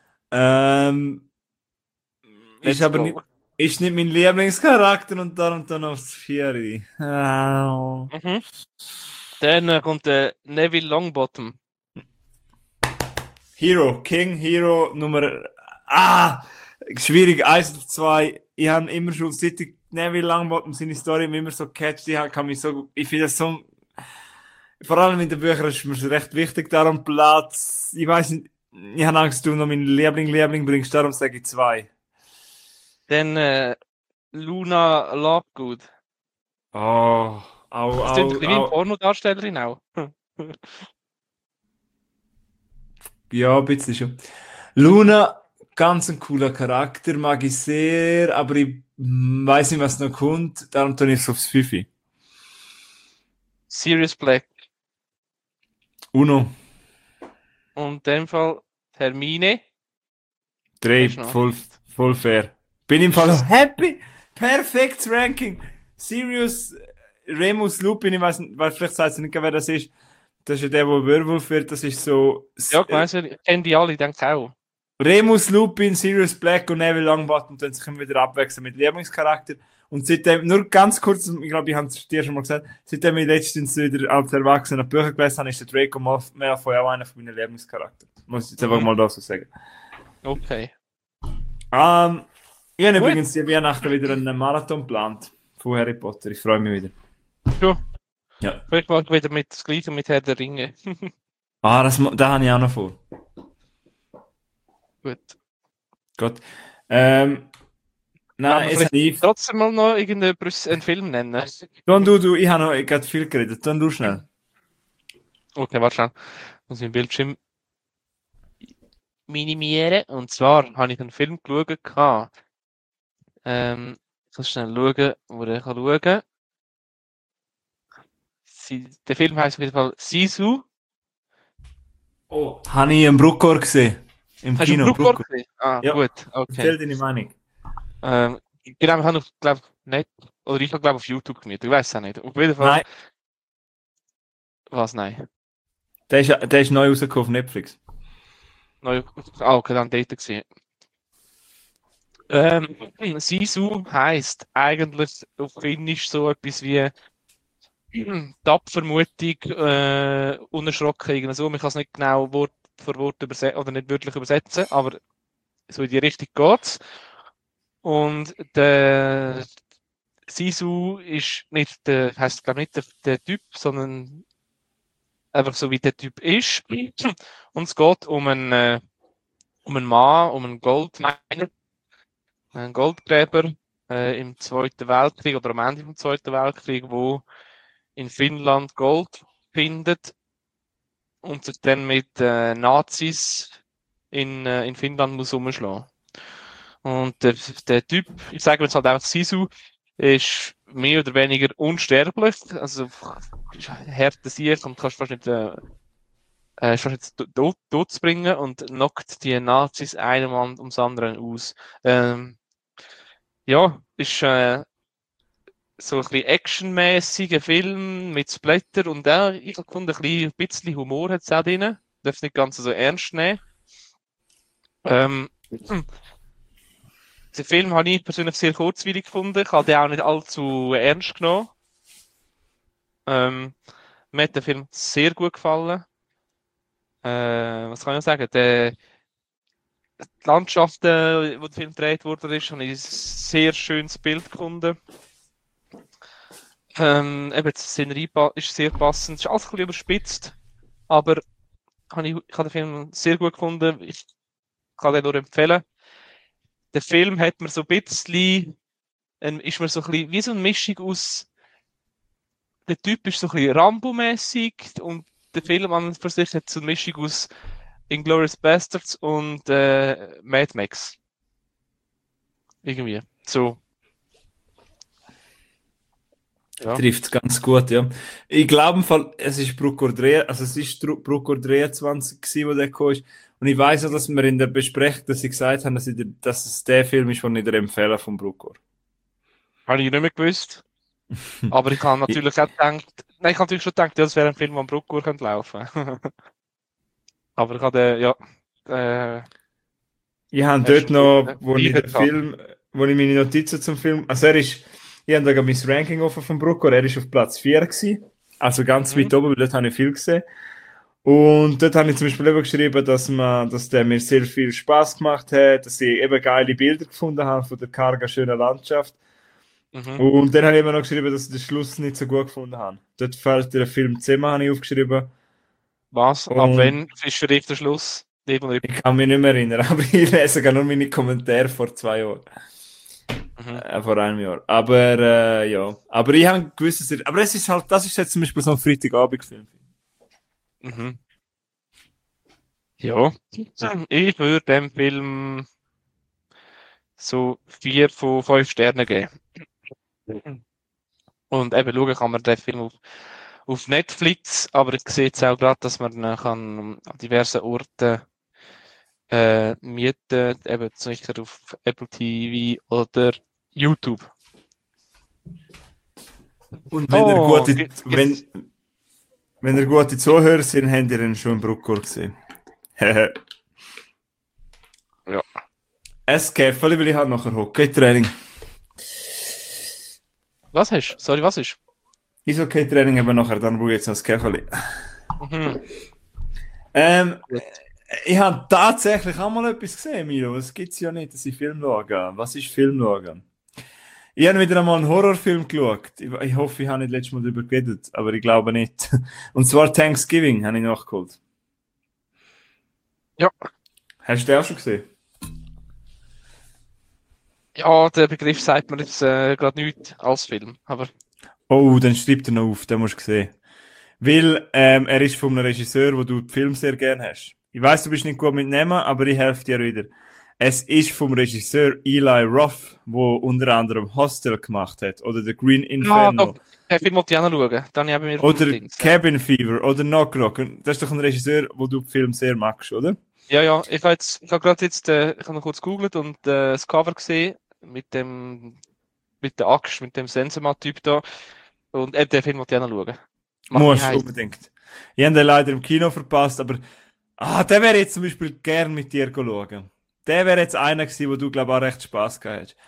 Ist aber nicht, ist nicht mein Lieblingscharakter und darum dann aufs 4. Dann kommt der Neville Longbottom. King Hero Nummer. Schwierig, 1 oder 2. Ich habe immer schon, seit ich Neville Longbottom seine Story immer so gecatcht, ich finde das so. Vor allem in den Büchern ist mir recht wichtig, darum Platz. Ich weiß nicht, ich habe Angst, du noch meinen Liebling bringst, darum sage ich 2. Dann Luna Lovegood. Das klingt ein bisschen wie eine Pornodarstellerin auch. Ja, ein bisschen schon. Luna ganz ein cooler Charakter, mag ich sehr, aber ich weiß nicht, was noch kommt, darum tue ich es aufs Fifi. Sirius Black. Uno, Und in dem Fall Hermine. 3, Hast du noch? voll fair. Bin im Ist Fall das happy, perfektes Ranking. Sirius, Remus Lupin, ich weiß nicht, vielleicht sagt sie nicht, wer das ist. Das ist ja der, der Werwolf wird, das ist so... ja, ich weiss, ich kenne die alle, ich denke auch. Remus Lupin, Sirius Black und Neville Longbottom tun sich immer wieder abwechseln mit Lieblingscharakter. Und seitdem, nur ganz kurz, ich glaube, ich habe es dir schon mal gesagt, seitdem ich letztens wieder als Erwachsener Bücher gelesen habe, ist der Draco Malfoy auch einer von meinen Lieblingscharakter. Muss ich jetzt einfach mal da so sagen. Okay. Ich habe Gut. übrigens die Weihnachten wieder einen Marathon geplant von Harry Potter. Ich freue mich wieder. Schon. Ja. Vielleicht mal wieder mit das Gleiche mit Herr der Ringe. Da habe ich auch noch vor. Gut. Gut. Aber Nein, jetzt habe ich... trotzdem mal noch einen Film nennen. Du, ich habe noch gerade viel geredet. Dann du schnell. Okay, warte schnell. Muss ich den Bildschirm minimieren. Und zwar habe ich einen Film geschaut. Ich muss schnell schauen, wo ich schauen kann. Der Film heißt auf jeden Fall Sisu. Oh, habe ich einen Bruckor gesehen. Im Hast du Kino. einen Bruckor gesehen? Ah, Ja. gut, okay. Erzähl deine Meinung. Genau, ich habe noch, glaube nicht, oder ich habe, glaube auf YouTube gemietet, ich weiß es auch nicht. Auf jeden Fall. Nein, Was, nein? der ist neu rausgekommen auf Netflix. Neu, okay, dann dort gesehen. Sisu heisst eigentlich auf Finnisch so etwas wie tapfer, mutig, unerschrocken, irgendwie so. Man kann es nicht genau Wort für Wort übersetzen, oder nicht wörtlich übersetzen, aber so in die Richtung geht's. Und der Sisu ist nicht der, heisst glaube nicht der Typ, sondern einfach so wie der Typ ist. Und es geht um einen Mann, um einen Goldminer, einen Goldgräber im Zweiten Weltkrieg oder am Ende vom Zweiten Weltkrieg, wo in Finnland Gold findet und sich dann mit Nazis in Finnland muss umschlagen. Und der Typ, ich sage jetzt halt einfach Sisu, ist mehr oder weniger unsterblich, also härter Sieg und kannst fast nicht tot zu bringen und knockt die Nazis einen Mann ums andere aus. Ja, ist so ein bisschen actionmäßiger Film mit Splatter und auch, ich habe gefunden, ein bisschen Humor hat es auch drin. Darf es nicht ganz so ernst nehmen. Den Film habe ich persönlich sehr kurzweilig gefunden. Ich habe den auch nicht allzu ernst genommen. Mir hat der Film sehr gut gefallen. Was kann ich noch sagen? Die Landschaften, wo der Film gedreht wurde, habe ich ein sehr schönes Bild gefunden. Eben, die Szenerie ist sehr passend. Es ist alles ein bisschen überspitzt, aber ich habe den Film sehr gut gefunden. Ich kann den nur empfehlen. Der Film hat mir so ein bisschen, ist mir so ein bisschen wie so eine Mischung aus, der Typ ist so ein bisschen Rambo-mäßig und der Film an und für sich hat so eine Mischung aus Inglourious Basterds und Mad Max. Irgendwie. So. Ja. Trifft es ganz gut, ja. Ich glaube, es ist Bruckor 3, also es ist Bruckor 23 gewesen, wo der gekommen ist. Und ich weiß auch, dass wir in der Besprechung, dass sie gesagt haben, dass es der Film ist, den ich dir empfehle von Bruckor. Habe ich nicht mehr gewusst. Aber ich habe natürlich auch gedacht, nein, ich habe natürlich schon gedacht, ja, das wäre ein Film, wo am Bruckor könnte laufen. Aber ich habe ja. Ich habe dort noch, wo ich meine Notizen zum Film, also ich habe da mein Ranking offen von Bruckor, er ist auf Platz 4 gewesen, also ganz weit oben, weil dort habe ich viel gesehen. Und dort habe ich zum Beispiel eben geschrieben, dass der mir sehr viel Spaß gemacht hat, dass ich eben geile Bilder gefunden habe von der kargen, schönen Landschaft. Und dann habe ich eben noch geschrieben, dass ich den Schluss nicht so gut gefunden habe. Dort fällt der Film zusammen, habe ich aufgeschrieben. Was? Ab wann ist für dich der Schluss? Ich kann mich nicht mehr erinnern, aber ich lese gar nur meine Kommentare vor 2 Jahren. Vor einem Jahr. Aber ja. Aber ich habe gewusst, aber es ist halt, das ist jetzt zum Beispiel so ein Freitagabendfilm. Ja. Ich würde dem Film so 4 von 5 Sternen geben. Und eben schauen kann man den Film auf Netflix, aber ich sehe jetzt auch gerade, dass man ihn kann an diversen Orten mieten, eben sicher auf Apple TV oder YouTube. Und wenn ihr gute, jetzt, wenn ihr gute Zuhörer sind, habt ihr ihn schon im Bruckor gesehen. ja. Es Käferli, weil ich halt nachher Hockey-Training. Was hast du? Sorry, was ist? Eishockey-Training eben nachher, dann brauche ich jetzt noch das Käferli. Mhm. Gut. Ich habe tatsächlich auch mal etwas gesehen, Milo. Es gibt es ja nicht, dass ich Film schaue. Was ist Film schauen? Ich habe wieder einmal einen Horrorfilm geschaut. Ich hoffe, ich habe nicht letztes Mal darüber geredet, aber ich glaube nicht. Und zwar Thanksgiving habe ich nachgeholt. Ja. Hast du den auch schon gesehen? Ja, der Begriff sagt mir jetzt gerade nichts als Film, aber Oh, dann schreib er noch auf, den musst du sehen. Weil er ist von einem Regisseur, wo du die Filme sehr gerne hast. Ich weiß, du bist nicht gut mit Namen, aber ich helfe dir wieder. Es ist vom Regisseur Eli Roth, wo unter anderem Hostel gemacht hat, oder The Green Inferno, doch, den Film wollte ich auch noch schauen. Dann habe ich mir oder Dings, Cabin Fever, oder Knock Knock. Das ist doch ein Regisseur, wo du die Filme sehr magst, oder? Ja, ich habe gerade jetzt, ich habe noch kurz gegoogelt und das Cover gesehen mit der Axt, mit dem Sensenmann-Typ da. Und den Film wollte ich auch noch schauen. Musst unbedingt. Ich habe den leider im Kino verpasst, aber der wäre jetzt zum Beispiel gern mit dir schauen. Der wäre jetzt einer gewesen, wo du, glaube ich, auch recht Spaß gehabt hast.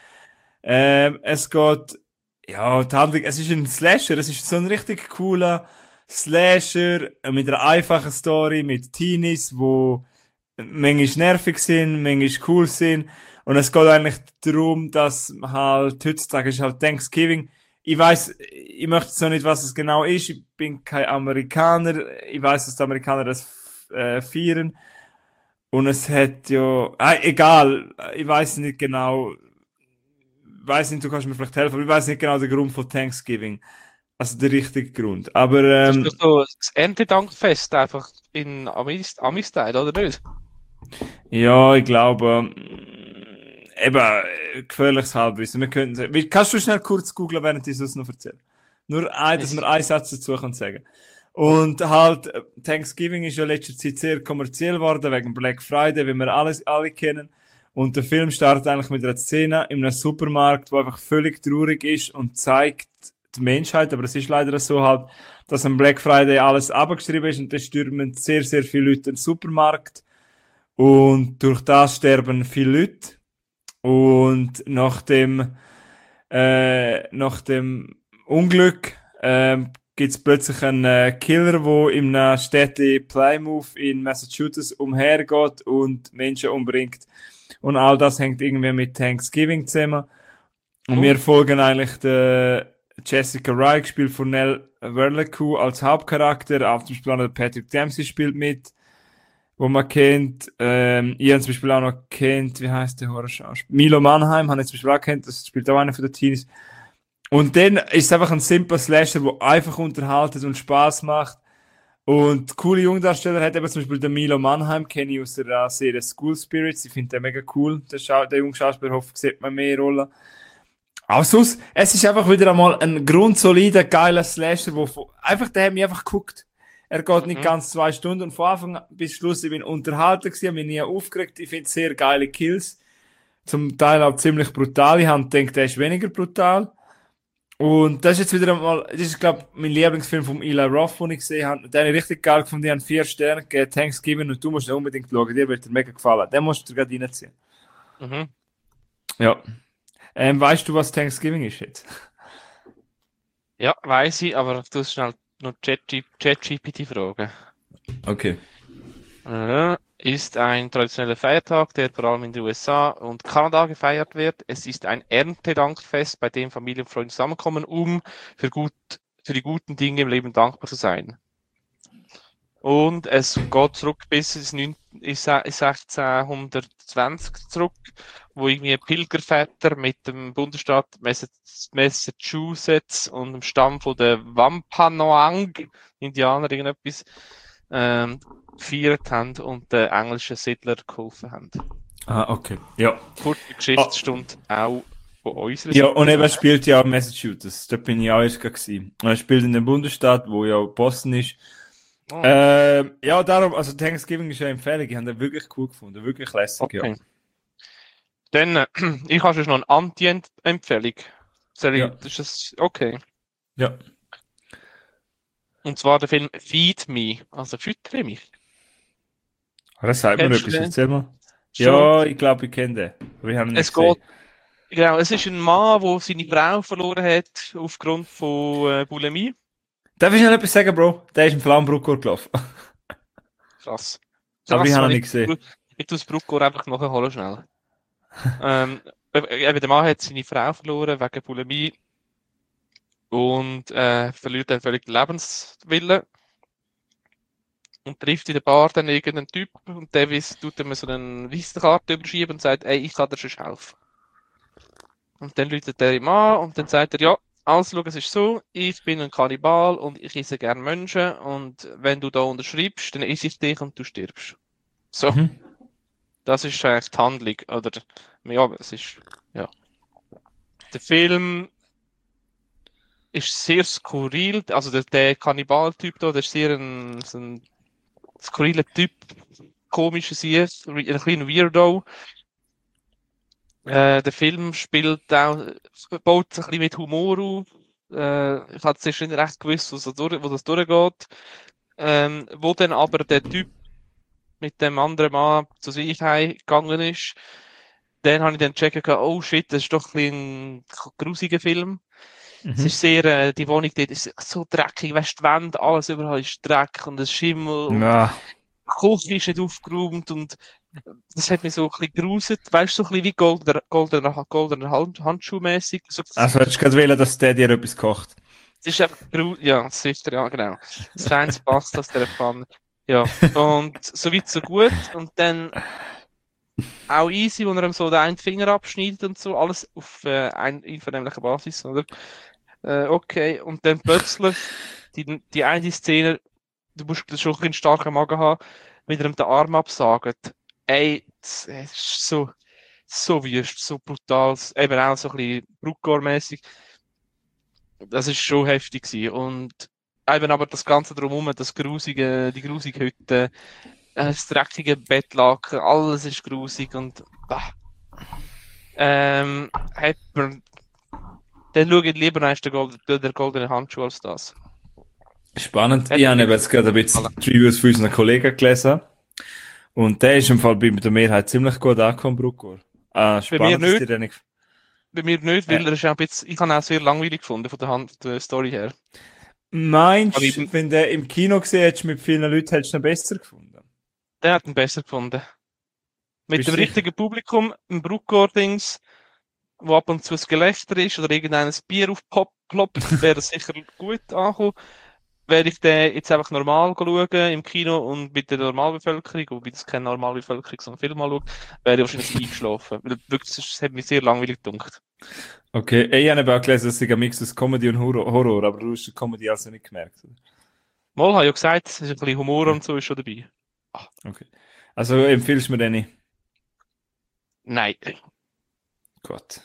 Es geht, ja, die Handlung, es ist ein Slasher, es ist so ein richtig cooler Slasher mit einer einfachen Story, mit Teenies, wo manchmal nervig sind, manchmal cool sind. Und es geht eigentlich darum, dass halt, heutzutage ist halt Thanksgiving. Ich weiß, ich möchte jetzt noch nicht, was es genau ist. Ich bin kein Amerikaner. Ich weiß, dass die Amerikaner das feiern. Und es hat ja, egal, ich weiß nicht genau, weiß nicht, du kannst mir vielleicht helfen, aber ich weiß nicht genau den Grund von Thanksgiving. Also der richtige Grund. Aber, Das ist doch so das Erntedankfest einfach in Ami-Style, oder nicht? ja, ich glaube, eben, gefährliches Halbwissen. Kannst du schnell kurz googlen, während ich es noch erzähle? Nur dass wir einen Satz dazu können sagen. Und halt, Thanksgiving ist ja letzter Zeit sehr kommerziell geworden, wegen Black Friday, wie wir alle kennen. Und der Film startet eigentlich mit einer Szene in einem Supermarkt, wo einfach völlig traurig ist und zeigt die Menschheit, aber es ist leider so halt, dass am Black Friday alles abgeschrieben ist und da stürmen sehr, sehr viele Leute in den Supermarkt. Und durch das sterben viele Leute. Und nach dem Unglück gibt es plötzlich einen Killer, der in einer Städte Plymouth in Massachusetts umhergeht und Menschen umbringt. Und all das hängt irgendwie mit Thanksgiving zusammen. Und wir folgen eigentlich der Jessica Rae, gespielt von Nell Werleku als Hauptcharakter. Auch zum Beispiel auch der Patrick Dempsey spielt mit, wo man kennt. Ich habe zum Beispiel auch noch kennt, wie heißt der Horrorschauspieler? Milo Mannheim, habe ich zum Beispiel auch kennt, das spielt auch einer von den Teenies. Und dann ist es einfach ein simpler Slasher, der einfach unterhaltet und Spaß macht. Und coole Jungdarsteller hat eben zum Beispiel den Milo Mannheim, kenne ich aus der Serie School Spirits. Ich finde den mega cool. Der junge Schauspieler, hoffe, sieht man mehr Rollen. Aber sonst, es ist einfach wieder einmal ein grundsolider, geiler Slasher, der hat mich einfach geguckt. Er geht nicht ganz 2 Stunden und von Anfang bis Schluss, ich bin unterhalten gewesen, habe mich nie aufgeregt. Ich finde sehr geile Kills. Zum Teil auch ziemlich brutal. Ich habe gedacht, der ist weniger brutal. Und das ist jetzt wieder einmal, das ist, glaube ich, mein Lieblingsfilm von Eli Roth, den ich gesehen habe. Den habe ich richtig geil gefunden. Ich habe 4 Sterne gegeben, Thanksgiving, und du musst ihn unbedingt schauen. Dir wird er mega gefallen. Den musst du gerade reinziehen. Mhm. Ja. Weißt du, was Thanksgiving ist jetzt? Ja, weiß ich, aber du musst schnell noch ChatGPT fragen. Okay. Ist ein traditioneller Feiertag, der vor allem in den USA und Kanada gefeiert wird. Es ist ein Erntedankfest, bei dem Familie und Freunde zusammenkommen, um für die guten Dinge im Leben dankbar zu sein. Und es geht zurück bis ins 1620 zurück, wo irgendwie Pilgerväter mit dem Bundesstaat Massachusetts und dem Stamm von der Wampanoag, Indianer, irgendetwas, gefeiert haben und den englischen Siedler geholfen haben. Ah, okay. Ja. Kurze Geschichtsstunde auch von unserer Ja, Seite. und eben, er spielt ja Massachusetts. Dort bin ich auch erst gewesen. Und er spielt in dem Bundesstaat, wo ja Boston ist. Oh, Ja, darum, also Thanksgiving ist eine Empfehlung. Ich habe den wirklich cool gefunden. Wirklich lässig, ja. okay. Dann, ich habe schon noch eine Anti-Empfehlung. Ja, Das ist okay. ja. Und zwar der Film Feed Me, also Füttere mich. Das sagt mir Kennst du etwas, den? erzähl mal. Schon? Ja, ich glaube, ich kenne den. Aber ich habe ihn nicht Es geht, gesehen. genau, es ist ein Mann, der seine Frau verloren hat aufgrund von Bulimie. Darf ich noch etwas sagen, Bro? Der ist im Flammenbrückor gelaufen. Krass. Aber ich Krass, habe ihn wenn nicht gesehen. ich tue das Bruckor einfach nachholen schnell. Eben, der Mann hat seine Frau verloren wegen Bulimie und verliert dann völlig den Lebenswillen und trifft in der Bar dann irgendeinen Typ und der tut ihm so eine Visitenkarte überschieben und sagt, ey, ich kann dir schon helfen. Und dann läutet er ihm an und dann sagt er, ja, also schau, es ist so, ich bin ein Kannibal und ich esse gerne Menschen und wenn du da unterschreibst, dann esse ich dich und du stirbst. So, Mhm. das ist eigentlich die Handlung. Oder, ja, es ist, ja. Der Film ist sehr skurril, also der Kannibal-Typ da, der ist sehr so ein skurriler Typ, komischer Sieg, ein kleiner Weirdo. Der Film spielt auch, baut sich ein bisschen mit Humor auf. Ich hatte zuerst nicht recht gewusst, wo das durchgeht. Wo dann aber der Typ mit dem anderen Mann zu sich gegangen ist, dann habe ich dann gecheckt, oh shit, das ist doch ein bisschen ein grusiger Film. Es Mhm. ist sehr, die Wohnung dort ist so dreckig, weißt du, die Wände, alles überall ist Dreck und es Schimmel und Ja. die Küche ist nicht aufgeräumt und das hat mich so ein bisschen gruselt, weißt du, so ein bisschen wie goldener Handschuh-mäßig. So, Also hättest du gerade wählen, dass der dir etwas kocht. es ist einfach ja, sicher, ja, genau. Das feines Pasta aus dieser Pfanne. Ja, und so weit, so gut. Und dann auch easy, wo er ihm so den einen Finger abschneidet und so, alles auf einvernehmlicher Basis, oder? Okay, und dann plötzlich die eine Szene, du musst schon einen starken Magen haben, wenn er ihm den Arm absagt. Ey, das ist so wüst, so brutal, eben auch so ein bisschen Bruckgor-mäßig. Das ist schon heftig gewesen. Und eben aber das Ganze drumherum, die grusige Hütte, das dreckige Bettlaken, alles ist grusig und hat man, dann schaue ich lieber noch der goldene Handschuh als das. Spannend. Hat Ich habe mir eben jetzt gerade ein bisschen gefallen. die Reviews von unseren Kollegen gelesen. Und der ist im Fall bei der Mehrheit ziemlich gut angekommen, Bruckor. Bei mir Spannend, dass dir nicht, der nicht. bei mir nicht, Äh, weil er ist auch ein bisschen, ich habe ihn auch sehr langweilig gefunden von der Story her. Aber Meinst ich, du, wenn der im Kino gesehen hättest mit vielen Leuten, hättest du ihn besser gefunden? der hat ihn besser gefunden. Mit Bist dem du sicher? richtigen Publikum, im Bruckgor-Dings, wo ab und zu ein Gelächter ist oder irgendein Bier aufploppt, wäre das sicher gut angekommen. Wäre ich den jetzt einfach normal schauen im Kino und mit der Normalbevölkerung, wobei das keine Normalbevölkerung, sondern Film mal schaut, wäre ich wahrscheinlich eingeschlafen. Weil wirklich, es hat mich sehr langweilig gedacht. Okay, ich habe eben auch gelesen, dass es ein Mix aus Comedy und Horror, aber du hast die Comedy also nicht gemerkt. Oder? Mal, habe ich ja gesagt, es ist ein bisschen Humor und so ist schon dabei. Ah, Okay. Also empfiehlst du mir den nicht? nein. Gut.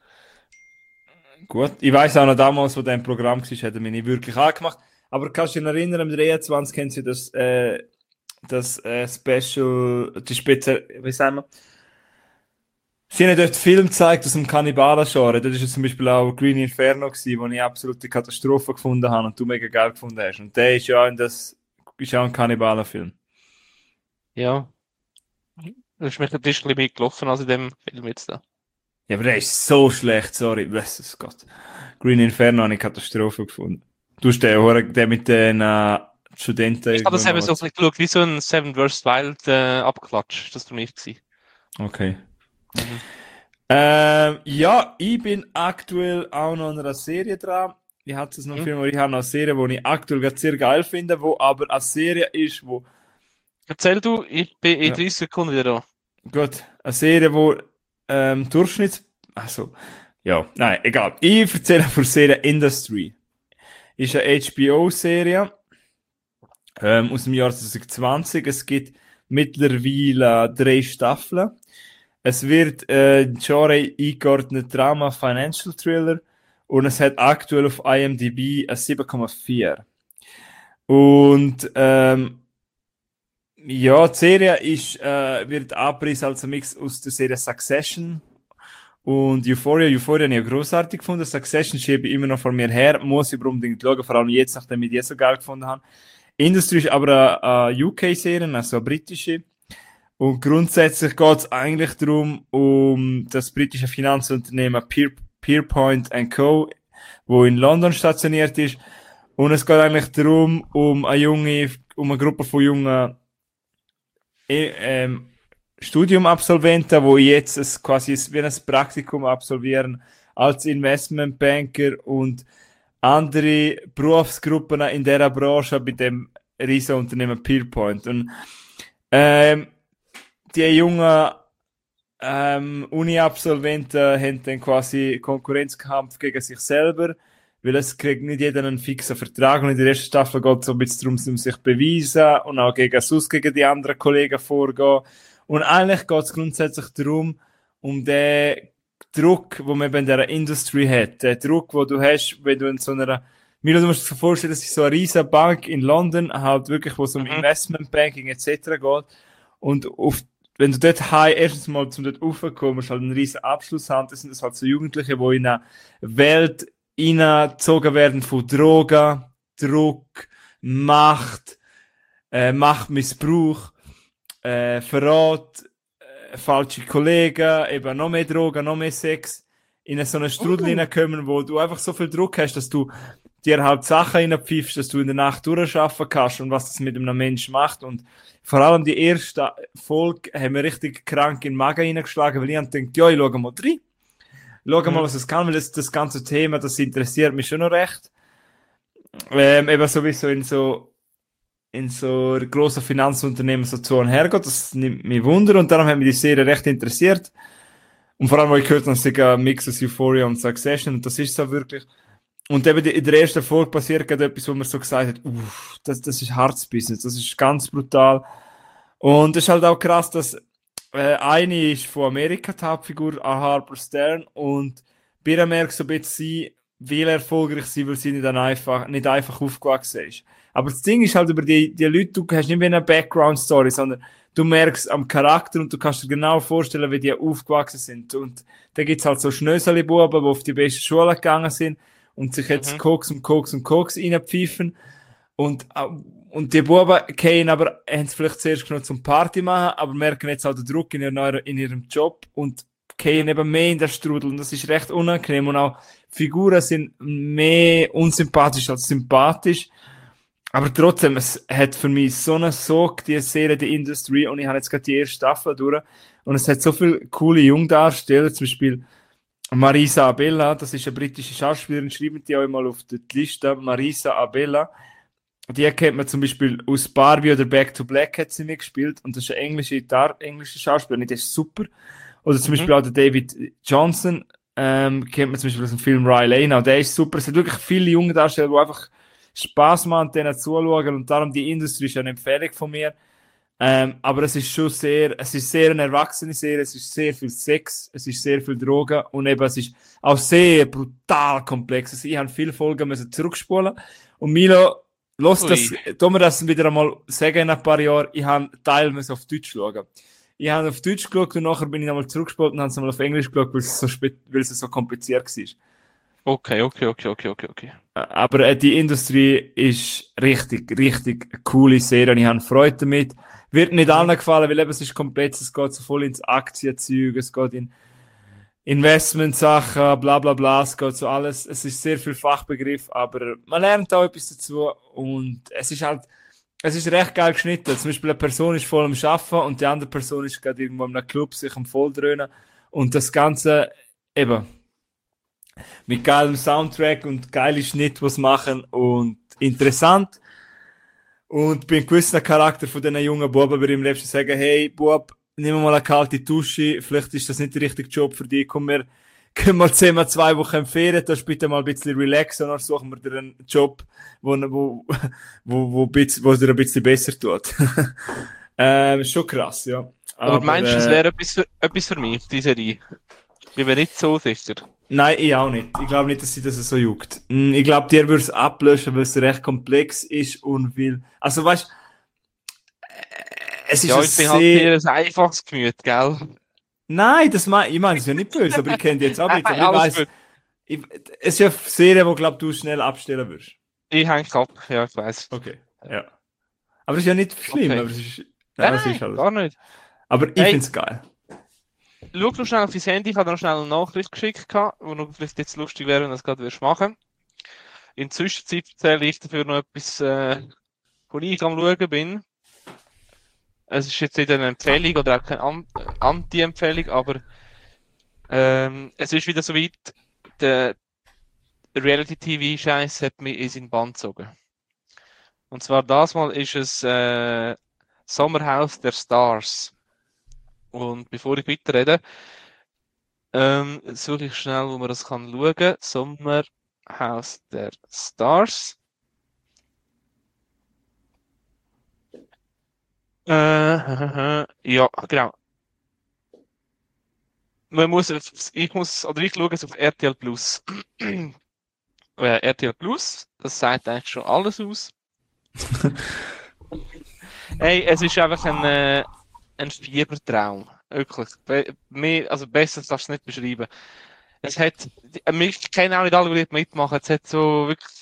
Gut. Ich weiß auch noch damals, wo der im Programm war, hat er mich nicht wirklich angemacht. Aber kannst du dich erinnern, am 23 kennen Sie das Special, die Spitze, wie sagen wir? Sie haben dort Film gezeigt aus dem Kannibalen-Genre. Das war zum Beispiel auch Green Inferno, gewesen, wo ich absolute Katastrophe gefunden habe und du mega geil gefunden hast. Und der ist ja ist ja ein Kannibalenfilm. Ja, das ist mir ein bisschen mehr gelaufen als in dem Film jetzt da. Ja, aber der ist so schlecht, sorry. Jesus Gott. Green Inferno habe ich Katastrophe gefunden. Du hast den mit den Studenten Ich habe irgendwo das im eben so ein Amazon. bisschen geschaut, wie so ein Seven vs. Wild Abklatsch. Das war für mich gewesen. Okay. Mhm. Ja, ich bin aktuell auch noch an einer Serie dran. Ich hatte es noch Mhm. viel, aber ich habe noch eine Serie, die ich aktuell gerade sehr geil finde, wo aber eine Serie ist, wo, Erzähl du, ich bin in ja, 30 Sekunden wieder da. gut, eine Serie, wo Durchschnitts, also, ja, nein, egal. Ich erzähle von der Serie Industry. Ist eine HBO-Serie aus dem Jahr 2020. Es gibt mittlerweile 3 Staffeln. Es wird Genre eingeordnet Drama Financial Thriller und es hat aktuell auf IMDb eine 7,4. Und ja, die Serie wird angepriesen als ein Mix aus der Serie Succession und Euphoria. Euphoria habe ich ja grossartig gefunden. Succession schiebe ich immer noch vor mir her. Muss ich aber unbedingt schauen, vor allem jetzt, nachdem ich die so geil gefunden habe. Industry ist aber eine UK-Serie, also eine britische. Und grundsätzlich geht es eigentlich darum, um das britische Finanzunternehmen Pierpoint Co., wo in London stationiert ist. Und es geht eigentlich darum, um eine Gruppe von jungen Studiumabsolventen, wo jetzt quasi wie ein Praktikum absolvieren als Investmentbanker und andere Berufsgruppen in dieser Branche bei dem riesen Unternehmen Pierpoint. Und die jungen Uni-Absolventen haben dann quasi Konkurrenzkampf gegen sich selber, weil es kriegt nicht jeder einen fixen Vertrag und in der ersten Staffel geht es so ein bisschen darum, um sich zu beweisen und auch gegen die anderen Kollegen vorgehen. Und eigentlich geht es grundsätzlich darum, um den Druck, den man eben in dieser Industrie hat. Den Druck, den du hast, wenn du in so einer, Milo, du musst dir vorstellen, das ist so eine riesige Bank in London, halt wirklich, wo es um Investmentbanking etc. geht. Und wenn du dort erstens mal zum dort raufkommen, musst halt einen riesen Abschluss haben. Das sind das halt so Jugendliche, die in eine Welt hineingezogen werden von Drogen, Druck, Macht, Machtmissbrauch, Verrat, falsche Kollegen, eben noch mehr Drogen, noch mehr Sex, in so einen Strudel hineinkommen, wo du einfach so viel Druck hast, dass du dir halt Sachen reinpfiffst, dass du in der Nacht durcharbeiten kannst und was das mit einem Menschen macht. Und vor allem die erste Folge haben wir richtig krank in den Magen reingeschlagen, weil ich dann gedacht, ja, ich schaue mal rein. Schau mal, was es kann, weil das ganze Thema, das interessiert mich schon noch recht. Eben sowieso in so grossen Finanzunternehmen so zu und hergeht, das nimmt mich Wunder und darum hat mich die Serie recht interessiert. Und vor allem, weil ich gehört habe, es ist ein Mix aus Euphoria und Succession und das ist so wirklich. Und eben in der ersten Folge passiert gerade etwas, wo man so gesagt hat, das ist hartes Business, das ist ganz brutal. Und es ist halt auch krass, dass eine ist von Amerika, die Hauptfigur, Harper Stern, und bei ihr merkst du so ein bisschen, sie will erfolgreich sein, weil sie nicht einfach aufgewachsen ist. Aber das Ding ist halt über die Leute, du hast nicht wie eine Background-Story, sondern du merkst am Charakter und du kannst dir genau vorstellen, wie die aufgewachsen sind. Und da gibt's halt so Schnöseli-Buben, die auf die beste Schule gegangen sind und sich jetzt Koks reinpfeifen. Und die Buben gehen aber, haben es vielleicht zuerst genommen zum Party machen, aber merken jetzt auch den Druck in ihrem Job und gehen eben mehr in den Strudel. Und das ist recht unangenehm. Und auch Figuren sind mehr unsympathisch als sympathisch. Aber trotzdem, es hat für mich so einen Sog, die Serie, die Industry, und ich habe jetzt gerade die erste Staffel durch. Und es hat so viele coole Jungdarsteller, zum Beispiel Marisa Abela, das ist eine britische Schauspielerin, schreiben die auch mal auf die Liste, Marisa Abela. Die kennt man zum Beispiel aus Barbie oder Back to Black hat sie mitgespielt und das ist eine englische Schauspielerin, die ist super. Oder zum Beispiel auch der David Johnson, kennt man zum Beispiel aus dem Film Riley, auch der ist super. Es sind wirklich viele junge Darsteller, die einfach Spaß machen, denen zuzuschauen und darum die Industrie ist eine Empfehlung von mir. Aber es ist sehr eine erwachsene Serie, es ist sehr viel Sex, es ist sehr viel Drogen und eben es ist auch sehr brutal komplex. Also ich habe viele Folgen müssen zurückspulen und Milo, tu mir das wieder einmal sagen in ein paar Jahren, ich habe Teil müssen auf Deutsch schauen. Ich habe auf Deutsch geschaut und nachher bin ich nochmal zurückgespult und habe es nochmal auf Englisch geschaut, weil es so kompliziert war. Okay. Aber die Industrie ist richtig, richtig eine coole Serie und ich habe Freude damit. Wird nicht allen gefallen, weil eben es ist komplex, es geht so voll ins Aktienzeug, es geht in Investmentsachen, bla bla bla, es geht so alles. Es ist sehr viel Fachbegriff, aber man lernt auch etwas dazu und es ist recht geil geschnitten. Zum Beispiel eine Person ist voll am Arbeiten und die andere Person ist gerade irgendwo in einem Club sich am Volldröhnen und das Ganze eben mit geilem Soundtrack und geile Schnitt, was machen und interessant. Und bei einem gewissen Charakter von diesen jungen Buben würde ich am liebsten sagen, hey Bub, nimm mal eine kalte Dusche, vielleicht ist das nicht der richtige Job für dich, können wir zusammen 2 Wochen in Ferien, da bitte mal ein bisschen relaxen und dann suchen wir dir einen Job, wo dir ein bisschen besser tut. Schon krass, ja. Aber meinst du, es wäre etwas für mich, die Serie? Ich bin mir nicht so sicher. Nein, ich auch nicht. Ich glaube nicht, dass sie das so juckt. Ich glaube, dir würde es ablöschen, weil es recht komplex ist und will. Also weißt, es ist Ja, ein ich bin halt sehr. eher ein einfaches Gemüt, gell? Nein, ich meine, es ist ja nicht böse, aber ich kenne die jetzt auch Nein, nicht. Aber ich alles weiß, gut. es ist ja eine Serie, wo glaube du schnell abstellen wirst. Ich hänge ab, ja, ich weiß. Okay, ja. Aber es ist ja nicht schlimm, Okay. aber es ist, Nein, ja, es ist nein, alles. gar nicht. Aber ich Hey, finde es geil. schau noch schnell auf dein Handy, ich habe dir noch schnell eine Nachricht geschickt, wo noch vielleicht jetzt lustig wäre, wenn du das gerade machen würdest. In der Zwischenzeit erzähle ich dafür noch etwas, wo ich am Schauen bin. Es ist jetzt nicht eine Empfehlung oder auch keine Anti-Empfehlung, aber es ist wieder soweit, der Reality-TV-Scheiß hat mich in seinen Bann gezogen. Und zwar das Mal ist es Sommerhaus der Stars. Und bevor ich weiterrede, suche ich schnell, wo man das kann schauen. Sommerhaus der Stars. Ja, genau. Ich schaue es auf RTL Plus. RTL Plus, das sagt eigentlich schon alles aus. Hey, es ist einfach ein Fiebertraum. Wirklich. Also besser darfst du es nicht beschreiben. Es hat, ich kenne auch nicht alle, die dort mitmachen. Es hat so wirklich,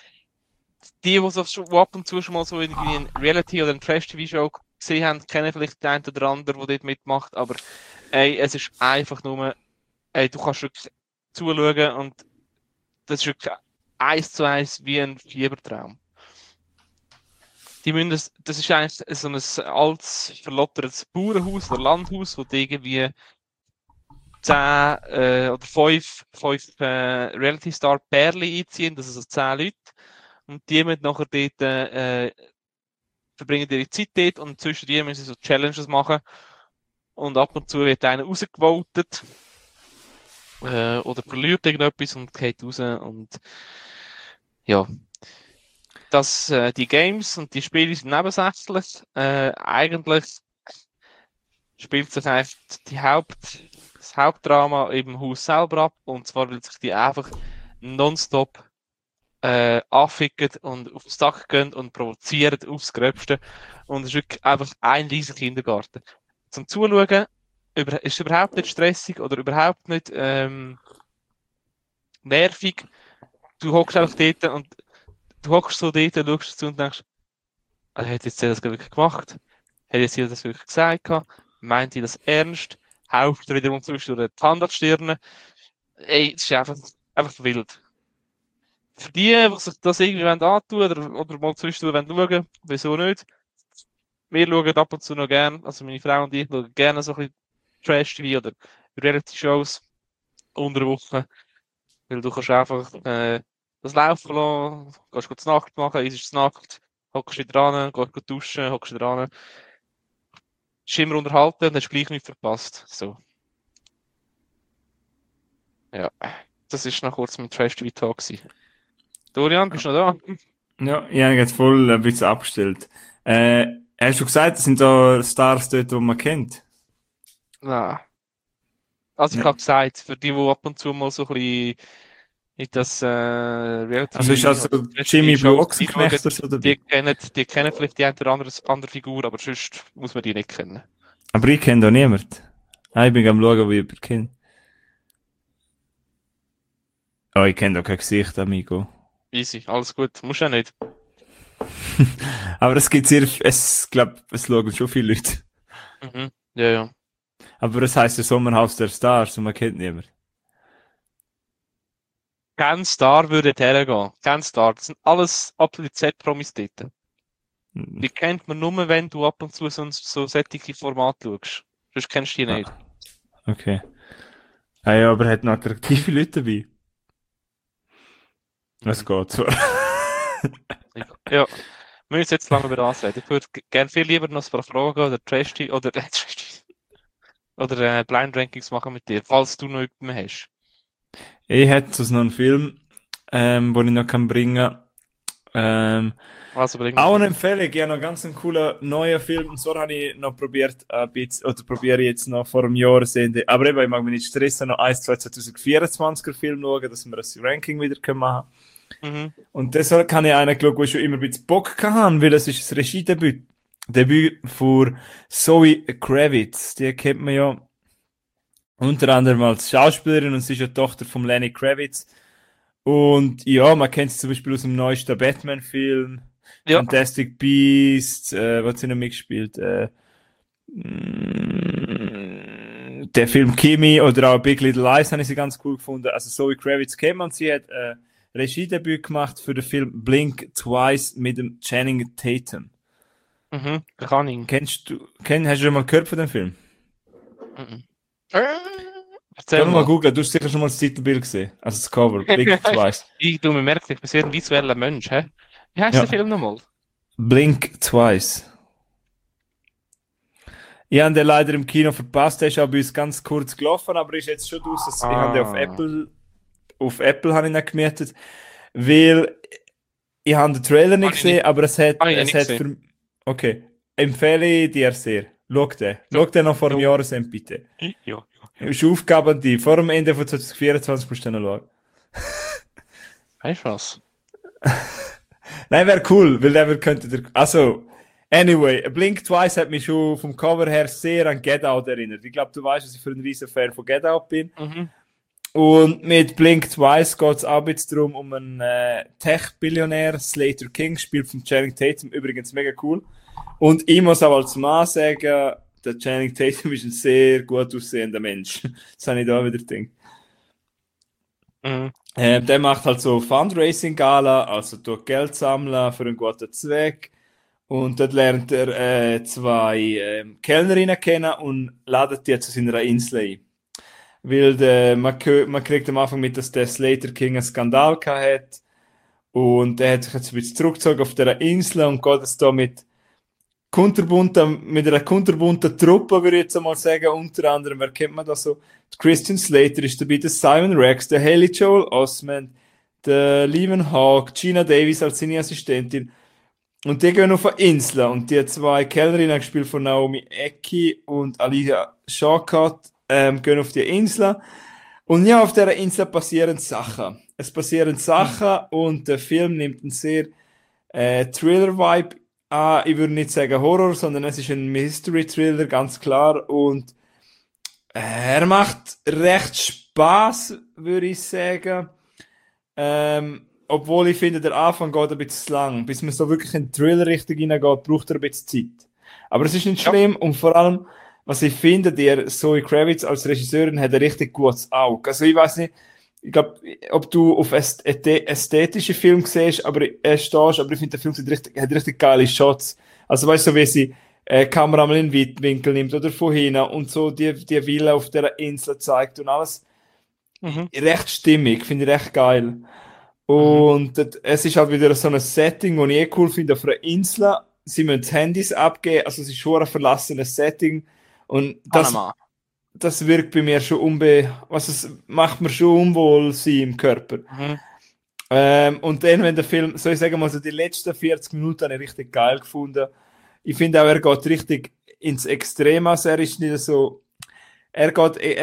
wo ab und zu schon mal so irgendwie ein Reality- oder ein Trash-TV-Show gesehen haben, kennen vielleicht den einen oder anderen, der dort mitmacht. Aber ey, es ist einfach nur, ey, du kannst wirklich zuschauen und das ist wirklich 1:1 wie ein Fiebertraum. Das ist eigentlich so ein altes, verlottertes Bauernhaus oder Landhaus, wo die irgendwie 10 oder 5 Reality Star Pärchen einziehen, das sind so 10 Leute. Und die müssen nachher dort, verbringen ihre Zeit dort und zwischen die müssen sie so Challenges machen. Und ab und zu wird einer rausgevotet oder verliert irgendetwas und geht raus. Und ja, die Games und die Spiele sind nebensächlich. Eigentlich spielt sich eigentlich das Hauptdrama im Haus selber ab. Und zwar, weil sich die einfach nonstop anficken und auf den Sack gehen und provozieren aufs Gröbste. Und es ist wirklich einfach ein riesiger Kindergarten. Zum Zuschauen ist es überhaupt nicht stressig oder überhaupt nicht nervig. Du hockst einfach dort und du hockst so dort und schaust zu und denkst, hat jetzt das wirklich gemacht? Hat jetzt jeder das wirklich gesagt? Meint ihr das ernst? Haucht er wieder zwischendurch die Hand an die Stirn? Ey, das ist einfach wild. Für die, die sich das irgendwie antun oder mal zwischendurch schauen, wieso nicht? Wir schauen ab und zu noch gerne, also meine Frau und ich schauen gerne so ein bisschen Trash-TV oder Reality-Shows unter der Woche. Weil du kannst einfach das laufen lassen, gehst gut zur Nacht machen, isst Nacht, hockst wieder dran, gehst duschen, hockst wieder dran. Ist immer unterhalten und hast gleich nichts verpasst. So. Ja, das ist noch kurz mit Trash TV Talk gewesen. Dorian, bist du noch da? Ja, ich habe jetzt voll ein bisschen abgestellt. Hast du gesagt, es sind da Stars dort, die man kennt? Nein. Also ich Ja. habe gesagt, für die ab und zu mal so ein bisschen in das Also ist Reality also oder Jimmy Blue Shows Ochsenknecht reinschauen, oder so dabei? die kennen vielleicht die eine oder andere Figur, aber sonst muss man die nicht kennen. Aber ich kenne da niemand. Ah, ich bin am schauen, wie ich jemanden kenne. Oh, ich kenne da kein Gesicht, amigo. Easy, alles gut, musst ja nicht. Aber es gibt sehr, es glaube, es schauen schon viele Leute. Mhm. Ja, ja. Aber es heisst ja Sommerhaus der Stars und man kennt niemand. Kein Star würde hergehen. Kein Star. Das sind alles absolute Z-Promis dort. Die kennt man nur, wenn du ab und zu so solche Formate schaust. Sonst kennst du die nicht. Okay. Ah ja, aber er hat noch attraktive Leute dabei. Es geht so. Ja, wir müssen jetzt lange über das reden. Ich würde gerne viel lieber noch ein paar Fragen oder Trash oder oder Blind Rankings machen mit dir, falls du noch jemanden hast. Ich hätte sonst noch einen Film, den ich noch kann bringen. Also Blink Auch eine natürlich. Empfehlung, ich habe noch ganz einen coolen neuen Film, und so habe ich noch probiert, ein bisschen, oder probiere ich jetzt noch vor einem Jahresende, aber eben, ich mag mich nicht stressen, noch 2024er Film schauen, dass wir das Ranking wieder machen können. Mhm. Und deshalb kann ich einen schauen, wo ich schon immer ein bisschen Bock hatte, weil es ist das Regiedebüt von Zoe Kravitz. Die kennt man ja unter anderem als Schauspielerin, und sie ist ja Tochter von Lenny Kravitz. Und ja, man kennt sie zum Beispiel aus dem neuesten Batman-Film, Ja. Fantastic Beasts, was hat sie noch mitgespielt? Der Film Kimi oder auch Big Little Lies habe ich sie ganz cool gefunden. Also Zoe Kravitz kennt man, sie hat Regiedebüt gemacht für den Film Blink Twice mit dem Channing Tatum. Mhm. Der Canning. Hast du schon mal gehört von dem Film? Mhm. Geh Erzähl mal mal. googeln, du hast sicher schon mal das Titelbild gesehen. Also das Cover, Blink Twice. Du, man merkt, ich bin sehr ein visueller Mensch, hä? Wie heißt der Ja, Film nochmal? Blink Twice. Ich habe den leider im Kino verpasst, der ist auch bei uns ganz kurz gelaufen, aber ist jetzt schon draus. Ich habe den Ah. auf Apple habe ich ihn gemietet, weil ich habe den Trailer nicht Habe ich nicht, gesehen, aber habe ich nicht es hat gesehen. für, okay, empfehle ich dir sehr. Schau den. Ja. Schau den noch vor dem Ja. Jahresende, bitte. Ja. Ist Aufgabe an dich. Vor dem Ende von 2024 musst du den noch schauen. Weißt du was? Nein, wäre cool, weil der könnte der, also, anyway, Blink Twice hat mich schon vom Cover her sehr an Get Out erinnert. Ich glaube, du weißt, dass ich für ein riesen Fan von Get Out bin. Mhm. Und mit Blink Twice geht es auch jetzt darum, um einen Tech-Billionär, Slater King, gespielt von Channing Tatum, übrigens mega cool. Und ich muss auch als Mann sagen, der Channing Tatum ist ein sehr gut aussehender Mensch. Das habe ich da wieder gedacht. Mhm. Der macht halt so Fundraising-Gala, also tut Geld sammeln für einen guten Zweck. Und dort lernt er zwei Kellnerinnen kennen und ladet die zu seiner Insel ein. Weil man kriegt am Anfang mit, dass der Slater King einen Skandal gehabt hat. Und er hat sich jetzt ein bisschen zurückgezogen auf dieser Insel und geht jetzt da mit einer kunterbunten Truppe, würde ich jetzt einmal sagen. Unter anderem, wer kennt man da so? Christian Slater ist dabei, der Simon Rex, der Haley Joel Osment, der Levin Hawke, Gina Davis als seine Assistentin. Und die gehen auf eine Insel. Und die zwei Kellnerinnen, gespielt von Naomi Ecki und Alicia Shawkat, gehen auf die Insel. Und ja, auf dieser Insel passieren Sachen. Es passieren Sachen und der Film nimmt einen sehr Thriller-Vibe an. Ich würde nicht sagen Horror, sondern es ist ein Mystery-Thriller, ganz klar. Und er macht recht Spaß, würde ich sagen. Obwohl ich finde, der Anfang geht ein bisschen lang. Bis man so wirklich in den Thriller richtig hineingeht, braucht er ein bisschen Zeit. Aber es ist nicht Ja. schlimm und vor allem, was ich finde, der Zoe Kravitz als Regisseurin hat ein richtig gutes Auge. Also ich weiß nicht, ich glaube, ob du auf ästhetische Filme siehst, aber stehst, aber ich finde, der Film hat richtig geile Shots. Also weißt du, so wie sie Kamera mal in den Weitwinkel nimmt oder von hinten und so die Villa auf der Insel zeigt und alles. Mhm. Recht stimmig, finde ich recht geil. Mhm. Und es ist halt wieder so ein Setting, das ich cool finde, auf einer Insel. Sie müssen die Handys abgeben, also es ist schon ein verlassenes Setting. Und Panama. das wirkt bei mir schon es macht mir schon unwohl sein im Körper. Mhm. Und dann, wenn der Film, soll ich sagen mal, so die letzten 40 Minuten habe ich richtig geil gefunden. Ich finde auch, er geht richtig ins Extrem, also er ist nicht so, er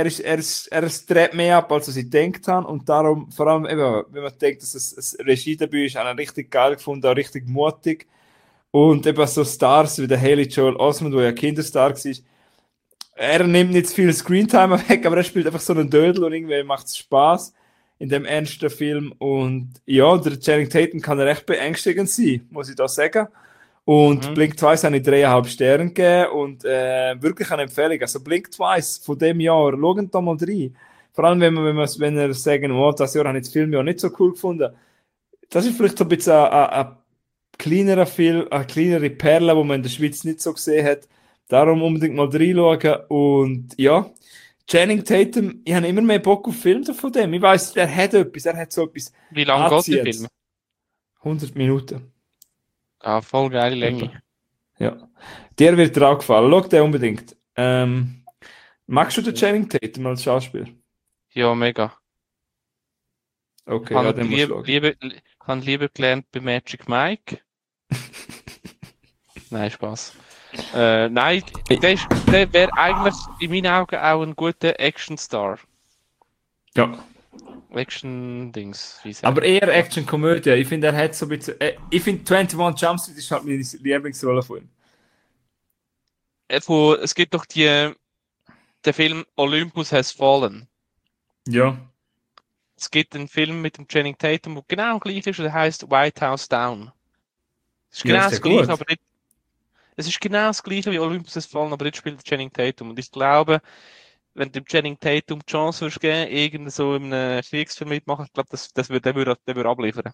dreht mehr ab, als ich gedacht habe. Und darum, vor allem eben, wenn man denkt, dass es ein Regiedebüt ist, habe ich richtig geil gefunden, auch richtig mutig. Und eben so Stars wie der Haley Joel Osment, der ja Kinderstar war, er nimmt nicht zu viel Screentime weg, aber er spielt einfach so einen Dödel und irgendwie macht es Spaß in dem ernsten Film. Und ja, der Channing Tatum kann recht beängstigend sein, muss ich da sagen. Und Mhm. Blink Twice habe ich 3,5 Sterne gegeben und wirklich eine Empfehlung. Also Blink Twice von dem Jahr, schaut da mal rein. Vor allem, wenn er sagen, oh, das Jahr habe ich das Film ja nicht so cool gefunden. Das ist vielleicht so ein bisschen ein kleinerer Film, eine kleinere Perle, die man in der Schweiz nicht so gesehen hat. Darum unbedingt mal reinschauen. Und ja, Channing Tatum, ich habe immer mehr Bock auf Filme von dem. Ich weiss, er hat so etwas Wie lange geht der Anziehendes. Film? 100 Minuten. Ah, voll geile Länge. Etwa. Ja. Dir wird er auch gefallen. Schau den unbedingt. Magst du den Channing Tatum als Schauspieler? Ja, mega. Okay, Habe ja, dann musst du schauen. habe lieber gelernt bei Magic Mike. Nein, Spaß. Nein, der wäre eigentlich in meinen Augen auch ein guter Action-Star. Ja. Action-Dings, wie Aber sagen. eher Action-Komödie. Ich finde, er hat so ein bisschen. Ich finde, 21 Jump Street ist halt meine Lieblingsrolle von ihm. Es gibt doch der Film Olympus Has Fallen. Ja. Es gibt einen Film mit dem Channing Tatum, der genau gleich ist, der heißt White House Down. Es ist Ja, genau ist der das gleiche, gut. aber nicht, es ist genau das gleiche wie Olympus Has Fallen, aber jetzt spielt Channing Tatum. Und ich glaube, wenn du dem Channing Tatum die Chance würdest geben, irgend so in einem Kriegsfilm mitmachen, ich glaube, der würde abliefern.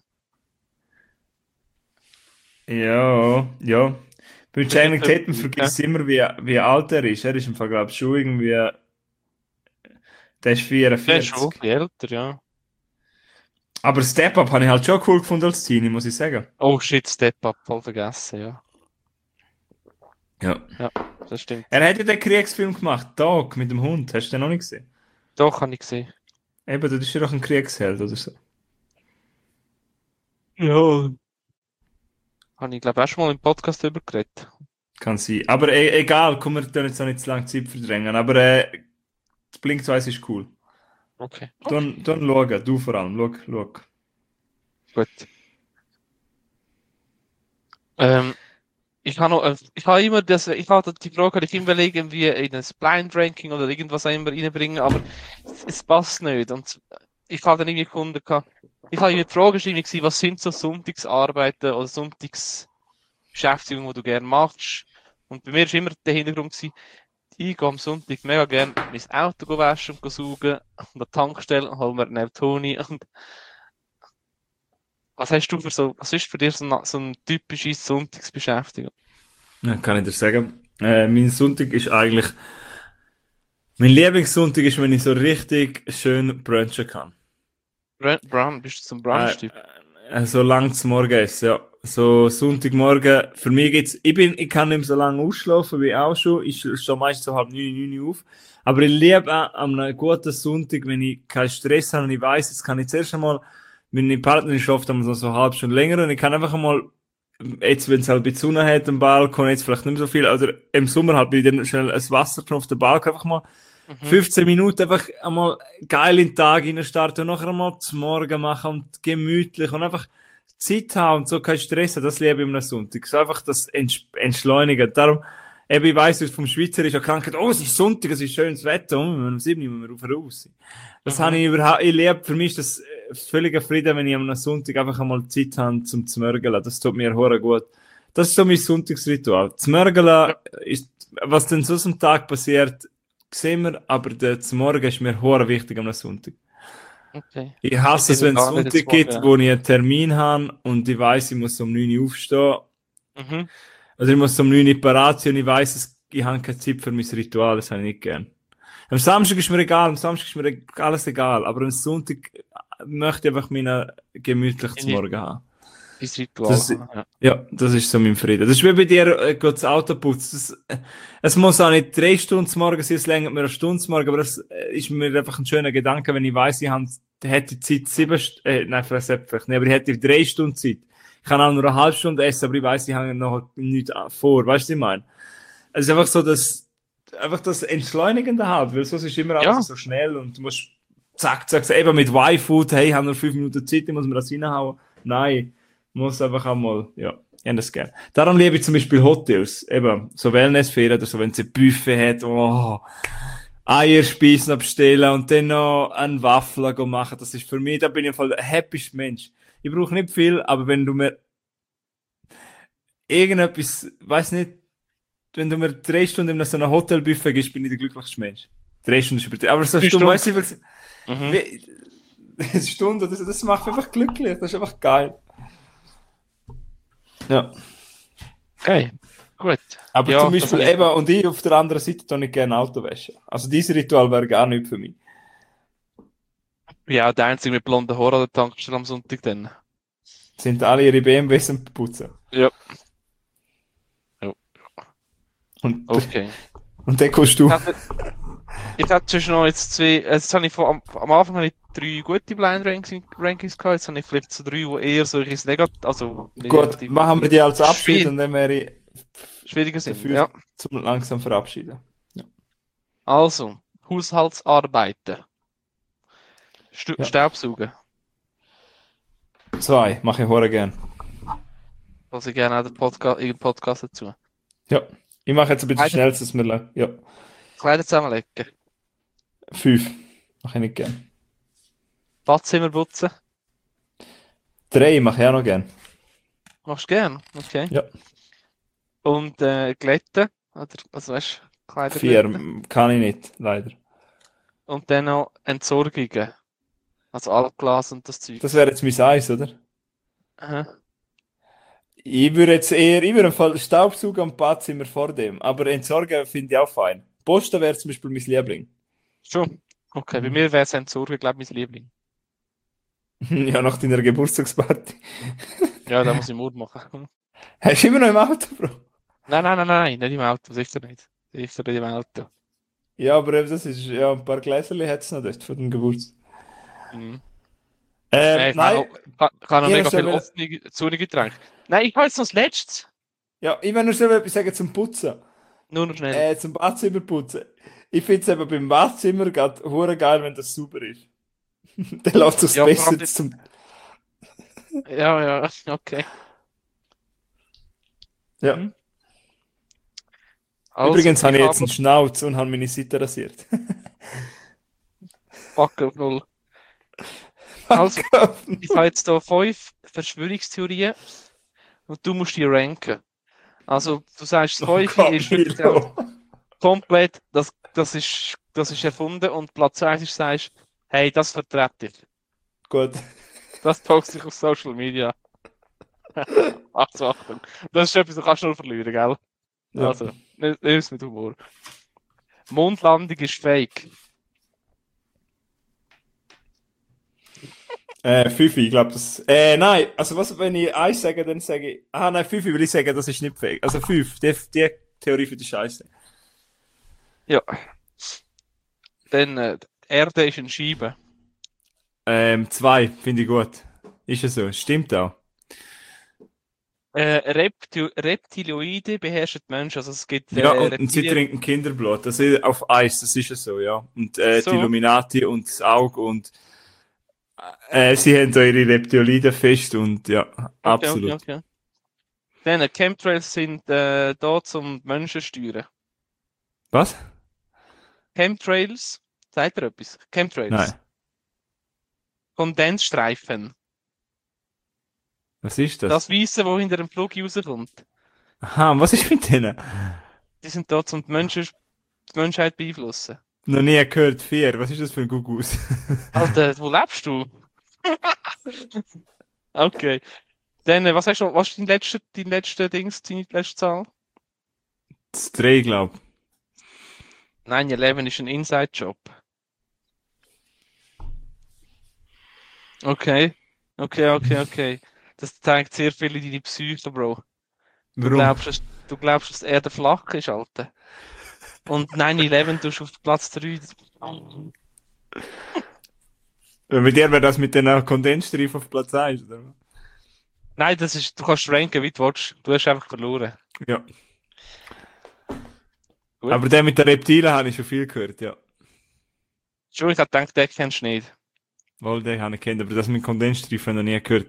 Ja, ja. Bei Das ist Channing nicht Tatum so, vergisst immer, wie alt er ist. Er ist im Fall, glaube ich, schon irgendwie. Der ist der ist schon 44. älter, ja. Aber Step Up habe ich halt schon cool gefunden als Teenie, muss ich sagen. Oh shit, Step Up, voll vergessen, ja. Ja. Ja, das stimmt. Er hat ja den Kriegsfilm gemacht, Dog, mit dem Hund. Hast du den noch nicht gesehen? Doch, habe ich gesehen. Eben, das ist ja doch ein Kriegsheld oder so. Ja. Habe ich, glaube ich, auch schon mal im Podcast darüber geredet. Kann sein. Aber egal, komm, wir tun jetzt auch nicht zu lange Zeit verdrängen. Aber Blink 2 ist cool. Okay. Dann schauen, du vor allem, schau. Gut. Ich habe noch, ich habe immer ich habe die Frage, kann ich immer irgendwie in ein Blind Ranking oder irgendwas auch immer reinbringen, aber es passt nicht. Und ich habe dann irgendwie gefunden, ich habe die Frage geschrieben, was sind so Sonntagsarbeiten oder Sonntagsbeschäftigungen, die du gerne machst? Und bei mir war immer der Hintergrund gewesen, ich gehe am Sonntag mega gerne mein Auto waschen und saugen und an der Tankstelle und hole mir einen Toni. Und was hast du was ist für dich so eine typische Sonntagsbeschäftigung? Ja, kann ich dir sagen. Mein Sonntag ist eigentlich. Mein Lieblingssonntag ist, wenn ich so richtig schön brunchen kann. Bist du zum Brunch-Typ? So lang zum Morgenessen, ja. So Sonntagmorgen, für mich geht's, ich kann nicht mehr so lange ausschlafen, wie auch schon. Ich stehe meistens so halb 9 auf. Aber ich liebe auch an einem guten Sonntag, wenn ich keinen Stress habe und ich weiss, jetzt kann ich zuerst einmal, meine Partnerin schafft einmal so eine halbe Stunde länger und ich kann einfach einmal, jetzt, wenn es halt ein bisschen Sonne hat am Balkon, jetzt vielleicht nicht mehr so viel, oder im Sommer halt bin ich dann schnell ein Wasser genommen auf den Balkon, einfach mal 15 Minuten einfach einmal geil in den Tag starten und nachher einmal zum Morgen machen und gemütlich und einfach Zeit haben und so kein Stress haben. Das liebe ich am Sonntag. So einfach das Entschleunigen. Darum, eben, ich weiss, vom Schweizerischen Krankheit, oh, es ist Sonntag, es ist schönes Wetter, um 7 Uhr müssen wir raus. Das habe ich überhaupt, ich liebe, für mich ist das völliger Frieden, wenn ich am Sonntag einfach einmal Zeit habe zum Zmörgeln. Das tut mir hure gut. Das ist so mein Sonntagsritual. Zmörgeln ist, was denn so am Tag passiert, sehen wir, aber der Morgen ist mir hure wichtig am Sonntag. Okay. Ich hasse es, wenn es Sonntag gibt, wo ich einen Termin habe und ich weiss, ich muss um 9 Uhr aufstehen. Also ich muss um 9 Uhr parat sein und ich weiss, ich habe keine Zeit für mein Ritual, das habe ich nicht gern. Am Samstag ist mir egal, am Samstag ist mir alles egal, aber am Sonntag möchte ich einfach meinen gemütlichen Morgen haben. Das Ritual. Ja, das ist so mein Frieden. Das ist wie bei dir, das Auto putzen. Es muss auch nicht 3 Stunden zum Morgen sein, es längert mir eine Stunde zum Morgen, aber das ist mir einfach ein schöner Gedanke, wenn ich weiss, ich hätte Zeit 7 Stunden, nein, vielleicht nicht, aber ich hätte 3 Stunden Zeit. Ich kann auch nur eine halbe Stunde essen, aber ich weiss, ich habe noch nichts vor. Weißt du, was ich meine? Es ist einfach so, einfach das Entschleunigende halt, weil sonst ist immer alles so schnell und du musst zack, eben mit Y-Food, hey, ich habe nur 5 Minuten Zeit, ich muss mir das reinhauen. Nein. Muss einfach einmal, ja, ich habe das gerne. Darum liebe ich zum Beispiel Hotels, eben, so Wellnessferien oder so, wenn es ein Buffet hat, oh, Eierspeisen abstellen und dann noch einen Waffel machen, das ist für mich, da bin ich voll der happieste Mensch. Ich brauche nicht viel, aber wenn du mir irgendetwas, weiß nicht, wenn du mir 3 Stunden in so einem Hotelbuffet gibst, bin ich der glücklichste Mensch. 3 Stunden ist übertrieben. Aber so eine Stunde, weißt du, eine Stunde, das macht mich einfach glücklich, das ist einfach geil. Ja. Okay, gut. Aber ja, zum Beispiel eben, und ich auf der anderen Seite tue ich gerne Auto waschen. Also dieses Ritual wäre gar nicht für mich. Ja, der Einzige mit blonden Haaren an der Tankstelle am Sonntag dann. Sind alle ihre BMWs am Putzen? Ja. Und, okay. Und dann kommst du. Ich hatte schon noch jetzt zwei, jetzt habe ich am Anfang habe ich 3 gute Blind Rankings gehabt, jetzt habe ich vielleicht so 3, die eher so ein Gut, negativ machen wir die als Abschied schwierig, und dann wäre ich schwieriger sind. dafür Ja. zum langsam verabschieden. Also, Haushaltsarbeiten. Ja. Staubsaugen. 2, mache ich hure gern. Was ich gerne auch irgendeinen Podcast dazu. Ja, ich mache jetzt ein bisschen Kleider, schnell, dass wir ja. Kleider zusammenlegen. 5, mache ich nicht gern. Badzimmer putzen. 3 mache ich auch noch gern. Machst du gern? Okay. Ja. Und glätten. Oder, also weißt du, Kleider 4 glätten. kann ich nicht, leider. Und dann noch Entsorgungen. Also Altglas und das Zeug. Das wäre jetzt mein Eis, oder? Aha. Ich würde im Fall Staubsaugen und Badzimmer vor dem, aber Entsorgen finde ich auch fein. Posten wäre zum Beispiel mein Liebling. Schon. Okay, bei mir wäre es Entsorgen, glaube ich, mein Liebling. Ja, nach deiner Geburtstagsparty. Ja, da muss ich Mut machen. Hast du immer noch im Auto, Bro? Nein, nicht im Auto, sicher nicht. Sicher nicht im Auto. Ja, aber eben, das ist, ja, ein paar Gläserli hat es noch dort von dem Geburtstag. Mhm. Ich Nein, kann noch ich mega habe viel offene Zungengetränke. Nein, ich habe jetzt noch das Letzte. ja, ich will nur so etwas sagen zum Putzen. Nur noch schnell. Zum Badzimmer putzen. Ich finde es eben beim Badzimmer gerade hure geil, wenn das sauber ist. Dann läuft es Ja, vor besser allem jetzt, zum. ja, okay. Ja. Mhm. Also, Übrigens habe ich ich jetzt einen habe Schnauz und habe meine Seite rasiert. Fuck auf null. Also, ich habe jetzt hier 5 Verschwörungstheorien und du musst die ranken. Also, du sagst, das Oh 5 Gott, ist wirklich Milo. komplett, das ist erfunden und Platz 1 ist, sagst, hey, das vertrete ich. Gut. Das poste ich auf Social Media. Achtung. Das ist etwas, du kannst nur verlieren, gell? Ja. Also, nimm es mit Humor. Mondlandung ist fake. 5, ich glaube das. Nein, also was, wenn ich 1 sage, dann sage ich. Ah, nein, 5 will ich sagen, das ist nicht fake. Also 5, die Theorie für die Scheiße. Ja. Dann, die Erde ist ein Scheibe. 2, finde ich gut. Ist ja so, stimmt auch. Reptiloide beherrschen die Menschen. Also es gibt Ja, und sie Reptilien. trinken Kinderblut. Das ist auf Eis, das ist ja so, ja. Und die So. Illuminati und das Auge und sie haben da ihre Reptiliden fest und ja, absolut. Okay. Dann, Chemtrails sind da zum Menschen steuern. Was? Chemtrails, sagt ihr etwas? Chemtrails. Nein. Kondensstreifen. Was ist das? Das Weiße, wo hinter dem Flug rauskommt. Aha, und was ist mit denen? Die sind da zum die Menschheit beeinflussen. Noch nie gehört, 4. Was ist das für ein Gugus? Alter, wo lebst du? Okay. Dann, was hast du, was ist dein letzte Dings, deine letzte Zahl? Das 3, glaube ich. 9/11 ist ein Inside-Job. Okay. Das zeigt sehr viel in deine Psyche, Bro. Warum? Du glaubst, dass die Erde flach ist, Alter. Und 9/11 tust du auf Platz 3. Bei dir wäre das mit den Kondensstreifen auf Platz 1, oder? Nein, du kannst ranken, wie du willst. Du hast einfach verloren. Ja. Gut. Aber der mit den Reptilen habe ich schon viel gehört, ja. Schon, ich habe gedacht, den kennst du nicht. Wohl, den habe ich kennt, aber das mit Kondensstreifen noch nie gehört.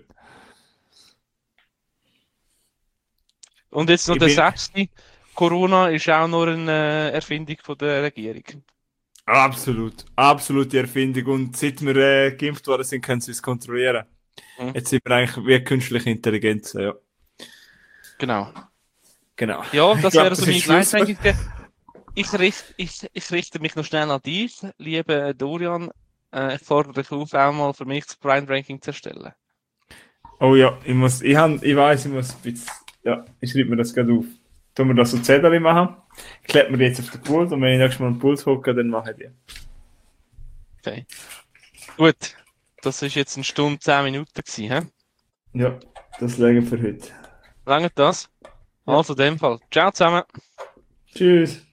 Und jetzt noch Ich der bin- 6. Corona ist auch nur eine Erfindung von der Regierung. Absolute Erfindung. Und seit wir geimpft worden sind, können sie es kontrollieren. Mhm. Jetzt sind wir eigentlich wie künstliche Intelligenz, ja. Genau. Genau. Ja, Ich das glaub, wäre so das mein ist Schluss. Kleinsteiger. Ich richte mich noch schnell an dich, lieber Dorian. Ich fordere dich auf, auch mal für mich das Prime Ranking zu erstellen. Oh ja, ich muss ein bisschen, ja, ich schreibe mir das gerade auf. Tun wir das so Zettel machen. Ich klebe mir die jetzt auf den Puls und wenn ich nächstes Mal einen Puls hocke, dann mache ich die. Okay. Gut. Das ist jetzt 1 Stunde 10 Minuten gewesen, hä? Ja, das legen für heute. Lange das? Ja. Also, in dem Fall. Ciao zusammen. Tschüss.